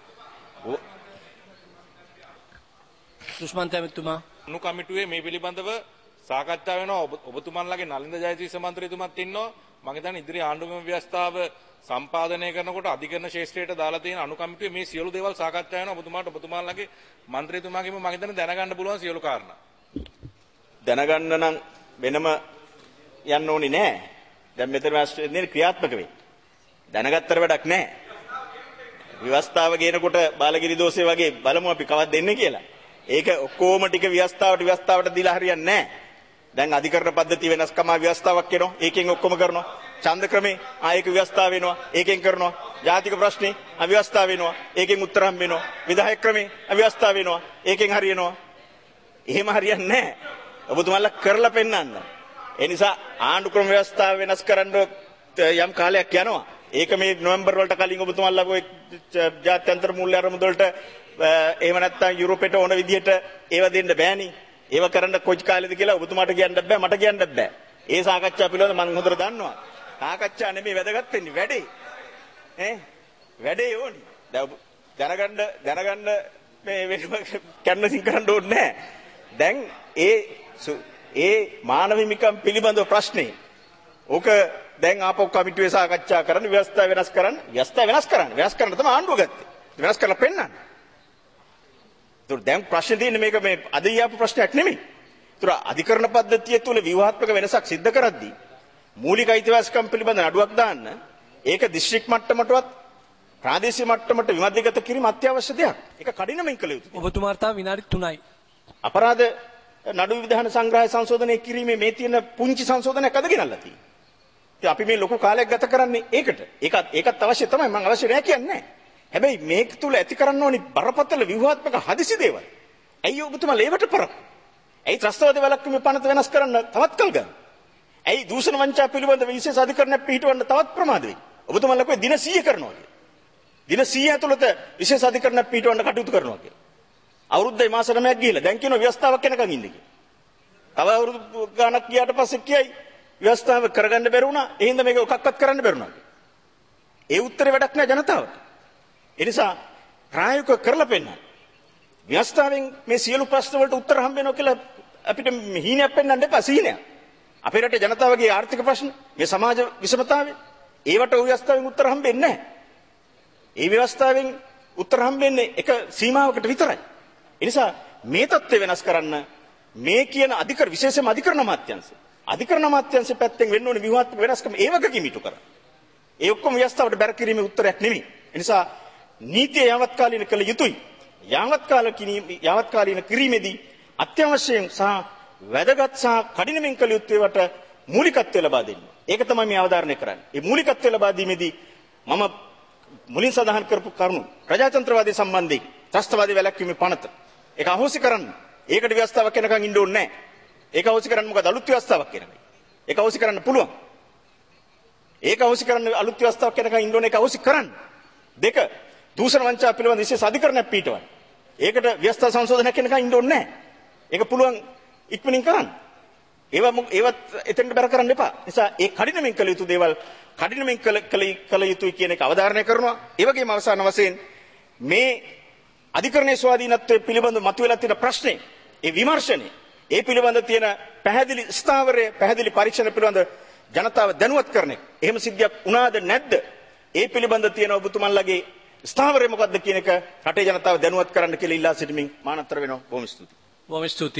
දුෂ්මන්ත ඇමතුමා
අනු කමිටුවේ මේ පිළිබඳව සාකච්ඡා වෙනවා. ඔබතුමන්ලගේ නලින්ද ජයතිස්ස මන්ත්‍රීතුමත් ඉන්නවා. මම හිතන්නේ ඉදිරි ආණ්ඩුක්‍රම ව්‍යවස්ථාව සම්පාදනය කරනකොට අධිකරණ ශාස්ත්‍රයට දාලා තියෙන අනු කමිටුවේ මේ සියලු දේවල් සාකච්ඡා වෙනවා. ඔබතුමාලගේ මන්ත්‍රීතුමාගෙම මම හිතන්නේ දැනගන්න පුළුවන් සියලු කාරණා.
දැනගන්න නම් වෙනම යන්න ඕනේ නෑ. දැන් මෙතන වාස්තුවේ ක්‍රියාත්මක වෙයි. දැනගත්තර වැඩක් නෑ. ව්‍යවස්ථාව ගේනකොට බාලගිරි දෝෂේ වගේ බලමු අපි කවද දෙන්නේ කියලා. ඒක ඔක්කොම ටික ව්‍යවස්ථාවට දීලා හරියන්නේ නෑ. දැන් අධිකරණ පද්ධතිය වෙනස්කම ව්‍යවස්ථාවක් එනවා. ඒකෙන් ඔක්කොම කරනවා. ඡන්ද ක්‍රමේ ආයක ව්‍යවස්ථාව වෙනවා. ඒකෙන් කරනවා. ජාතික ප්‍රශ්නේ අව්‍යවස්ථාව වෙනවා. ඒකෙන් උත්තර හම්බ වෙනවා. විධායක ක්‍රමේ අව්‍යවස්ථාව වෙනවා. ඒකෙන් හරියනවා. එහෙම හරියන්නේ නෑ. ඔබතුමාලා කරලා පෙන්නන්න. ඒ නිසා ආණ්ඩුක්‍රම ව්‍යවස්ථාව වෙනස් කරන්න යම් කාලයක් යනවා. ඒක මේ නොවැම්බර් වලට කලින් ඔබතුමාලා ඔය ජාත්‍යන්තර මූල්‍ය අරමුදල් වලට එහෙම නැත්නම් යුරෝපෙට ඕන විදිහට ඒව දෙන්න බෑනේ. ඒව කරන්න කොයි කාලෙද කියලා ඔබතුමාට කියන්න බෑ මට කියන්න බෑ. ඒ සාකච්ඡා පිළිබඳව මම හොඳට දන්නවා. සාකච්ඡා නෙමෙයි වැදගත් වෙන්නේ වැඩේ. වැඩේ ඕනි. දැනගන්න මේ වෙනම කැන්වසින් කරන්න ඕනේ නැහැ. දැන් ඒ මානව හිමිකම් පිළිබඳව ප්‍රශ්නේ ඕක දැන් ආපහු කමිටුවේ සාකච්ඡා කරන්න ව්‍යවස්ථාව වෙනස් කරන්න තමයි ආණ්ඩුව ගත්තේ. වෙනස් කරලා පෙන්නන්න. ඒතර දැන් ප්‍රශ්නේ තියෙන්නේ මේක මේ අද ඊයාපු ප්‍රශ්නයක් නෙමෙයි. ඒතර අධිකරණ පද්ධතිය තුළ ව්‍යුහාත්මක වෙනසක් සිද්ධ කරද්දී මූලික අයිතිවාසිකම් පිළිබඳ නඩුවක් දාන්න ඒක දිස්ත්‍රික් මට්ටමටවත් ප්‍රාදේශීය මට්ටමට විමධ්‍යගත කිරීම අත්‍යවශ්‍ය දෙයක්. ඒක කඩිනමින් කළ යුතුයි.
ඔබතුමාට විනාඩි 3යි.
අපරාධ නඩු විධාන සංග්‍රහය සංශෝධනය කිරීමේ මේ තියෙන පුංචි සංශෝධනයක් අද ගෙනල්ලා තියෙනවා. ඉතින් අපි මේ ලොකු කාලයක් ගත කරන්නේ ඒකට. ඒකත් අවශ්‍ය තමයි. මම අවශ්‍ය නැහැ කියන්නේ නැහැ. හැබැයි මේක තුල ඇති කරන්න ඕනි බරපතල ව්‍යුහාත්මක හදිසි දේවල්. ඇයි ඔබතුමා ලේවට පරක්? ඇයි ත්‍රස්තවාදී වැළැක්වීමේ පනත වෙනස් කරන්න තවත් කල් ගන්න? ඇයි දූෂණ වංචා පිළිබඳ විශේෂ අධිකරණයක් පිහිටවන්න තවත් ප්‍රමාද වෙයි? ඔබතුමාලා කිව්වේ දින 100 කරනවා කියලා. දින 100 ඇතුළත විශේෂ අධිකරණයක් පිහිටවන්න කටයුතු කරනවා කියලා. අවුරුද්දයි මාස 9ක් ගිහිල්ලා දැන් කියනවා ව්‍යවස්ථාවක් වෙනකන් ඉන්න කියලා. තව අවුරුදු ගාණක් ගියාට පස්සේ කියයි ව්‍යවස්ථාව කරගන්න බැරි වුණා. ඒ හින්දා මේක ඔකක්වත් කරන්න බැරි වුණා. ඒ උත්තරේ වැඩක් නෑ ජනතාවට. ඒ නිසා ප්‍රායෝගිකව කරලා පෙන්නන්න. ව්‍යවස්ථාවෙන් මේ සියලු ප්‍රශ්න වලට උත්තර හම්බ වෙනවා කියලා අපිට හීනයක් පෙන්වන්න එපා සීනයක්. අපේ රටේ ජනතාවගේ ආර්ථික ප්‍රශ්න, මේ සමාජ විෂමතාවය ඒවට ව්‍යවස්ථාවෙන් උත්තර හම්බෙන්නේ නැහැ. ඒ ව්‍යවස්ථාවෙන් උත්තර හම්බෙන්නේ එක සීමාවකට විතරයි. ඒ නිසා මේ தත්ත්වය වෙනස් කරන්න මේ කියන විශේෂයෙන්ම අධිකරණ අමාත්‍යාංශය පැත්තෙන් වෙන්න ඕනේ ව්‍යුහාත්මක වෙනස්කම ඒ වගකීම ඉටු කරන්න. ඒ ඔක්කොම ව්‍යවස්ථාවට බැර කිරීමේ උත්තරයක් නෙමෙයි. ඒ නිසා නීතිය යාවත්කාලීන කළ යුතුයි. යාවත්කාලීන කිරීමේදී අත්‍යවශ්‍යයෙන් සහ වැදගත් සහ කඩිනමින් කළ යුත්තේවට මූලිකත්වය ලබා දෙන්න. ඒක තමයි මේ අවධාරණය කරන්නේ. මේ මූලිකත්වය ලබා දීමේදී මම මුලින් සඳහන් කරපු කරුණු ප්‍රජාතන්ත්‍රවාදී සම්බන්ධයෙන් ත්‍රස්තවාදී වැළැක්වීමේ පනත ඒක අහෝසි කරන්න. ඒකට ව්‍යවස්ථාවක් වෙනකන් ඉන්න ඕනේ නැහැ. ඒක අහෝසි කරන්න මොකද අලුත් ව්‍යවස්ථාවක් වෙනකන්. ඒක අහෝසි කරන්න පුළුවන්. ඒක අහෝසි කරන්න අලුත් ව්‍යවස්ථාවක් වෙනකන් ඉන්න ඕනේ. ඒක අහෝසි කරන්න. දෙක දූෂණ වංචා පිළිබඳ විශේෂ අධිකරණයක් පිටවන්න. ඒකට ව්‍යවස්ථා සංශෝධනයක් වෙනකන් ඉන්න ඕනේ නැහැ. ඒක පුළුවන් ඉක්මනින් කරන්න. ඒවත් එතෙන්ට බැර කරන්න එපා. නිසා ඒ කඩිනමින් කළ යුතු දේවල් කඩිනමින් කළ යුතුයි කියන එක අවධාරණය කරනවා. ඒ වගේම අවසාන වශයෙන් මේ අධිකරණයේ ස්වාධීනත්වයේ පිළිබඳව මතුවලා තියෙන ප්‍රශ්නේ, ඒ විමර්ශනේ, ඒ පිළිබඳව තියෙන පැහැදිලි ස්ථාවරය, පැහැදිලි පරීක්ෂණ පිළිබඳව ජනතාව දැනුවත් කරන එක. එහෙම සිද්ධියක් වුණාද නැද්ද? ඒ පිළිබඳව තියෙන ඔබතුමන්ලගේ ස්ථාවරය මොකද්ද කියන එක රටේ ජනතාව දැනුවත් කරන්න කියලා ඉල්ලා සිටිමින් මානත්තර වෙනවා. බොහොම ස්තුතියි.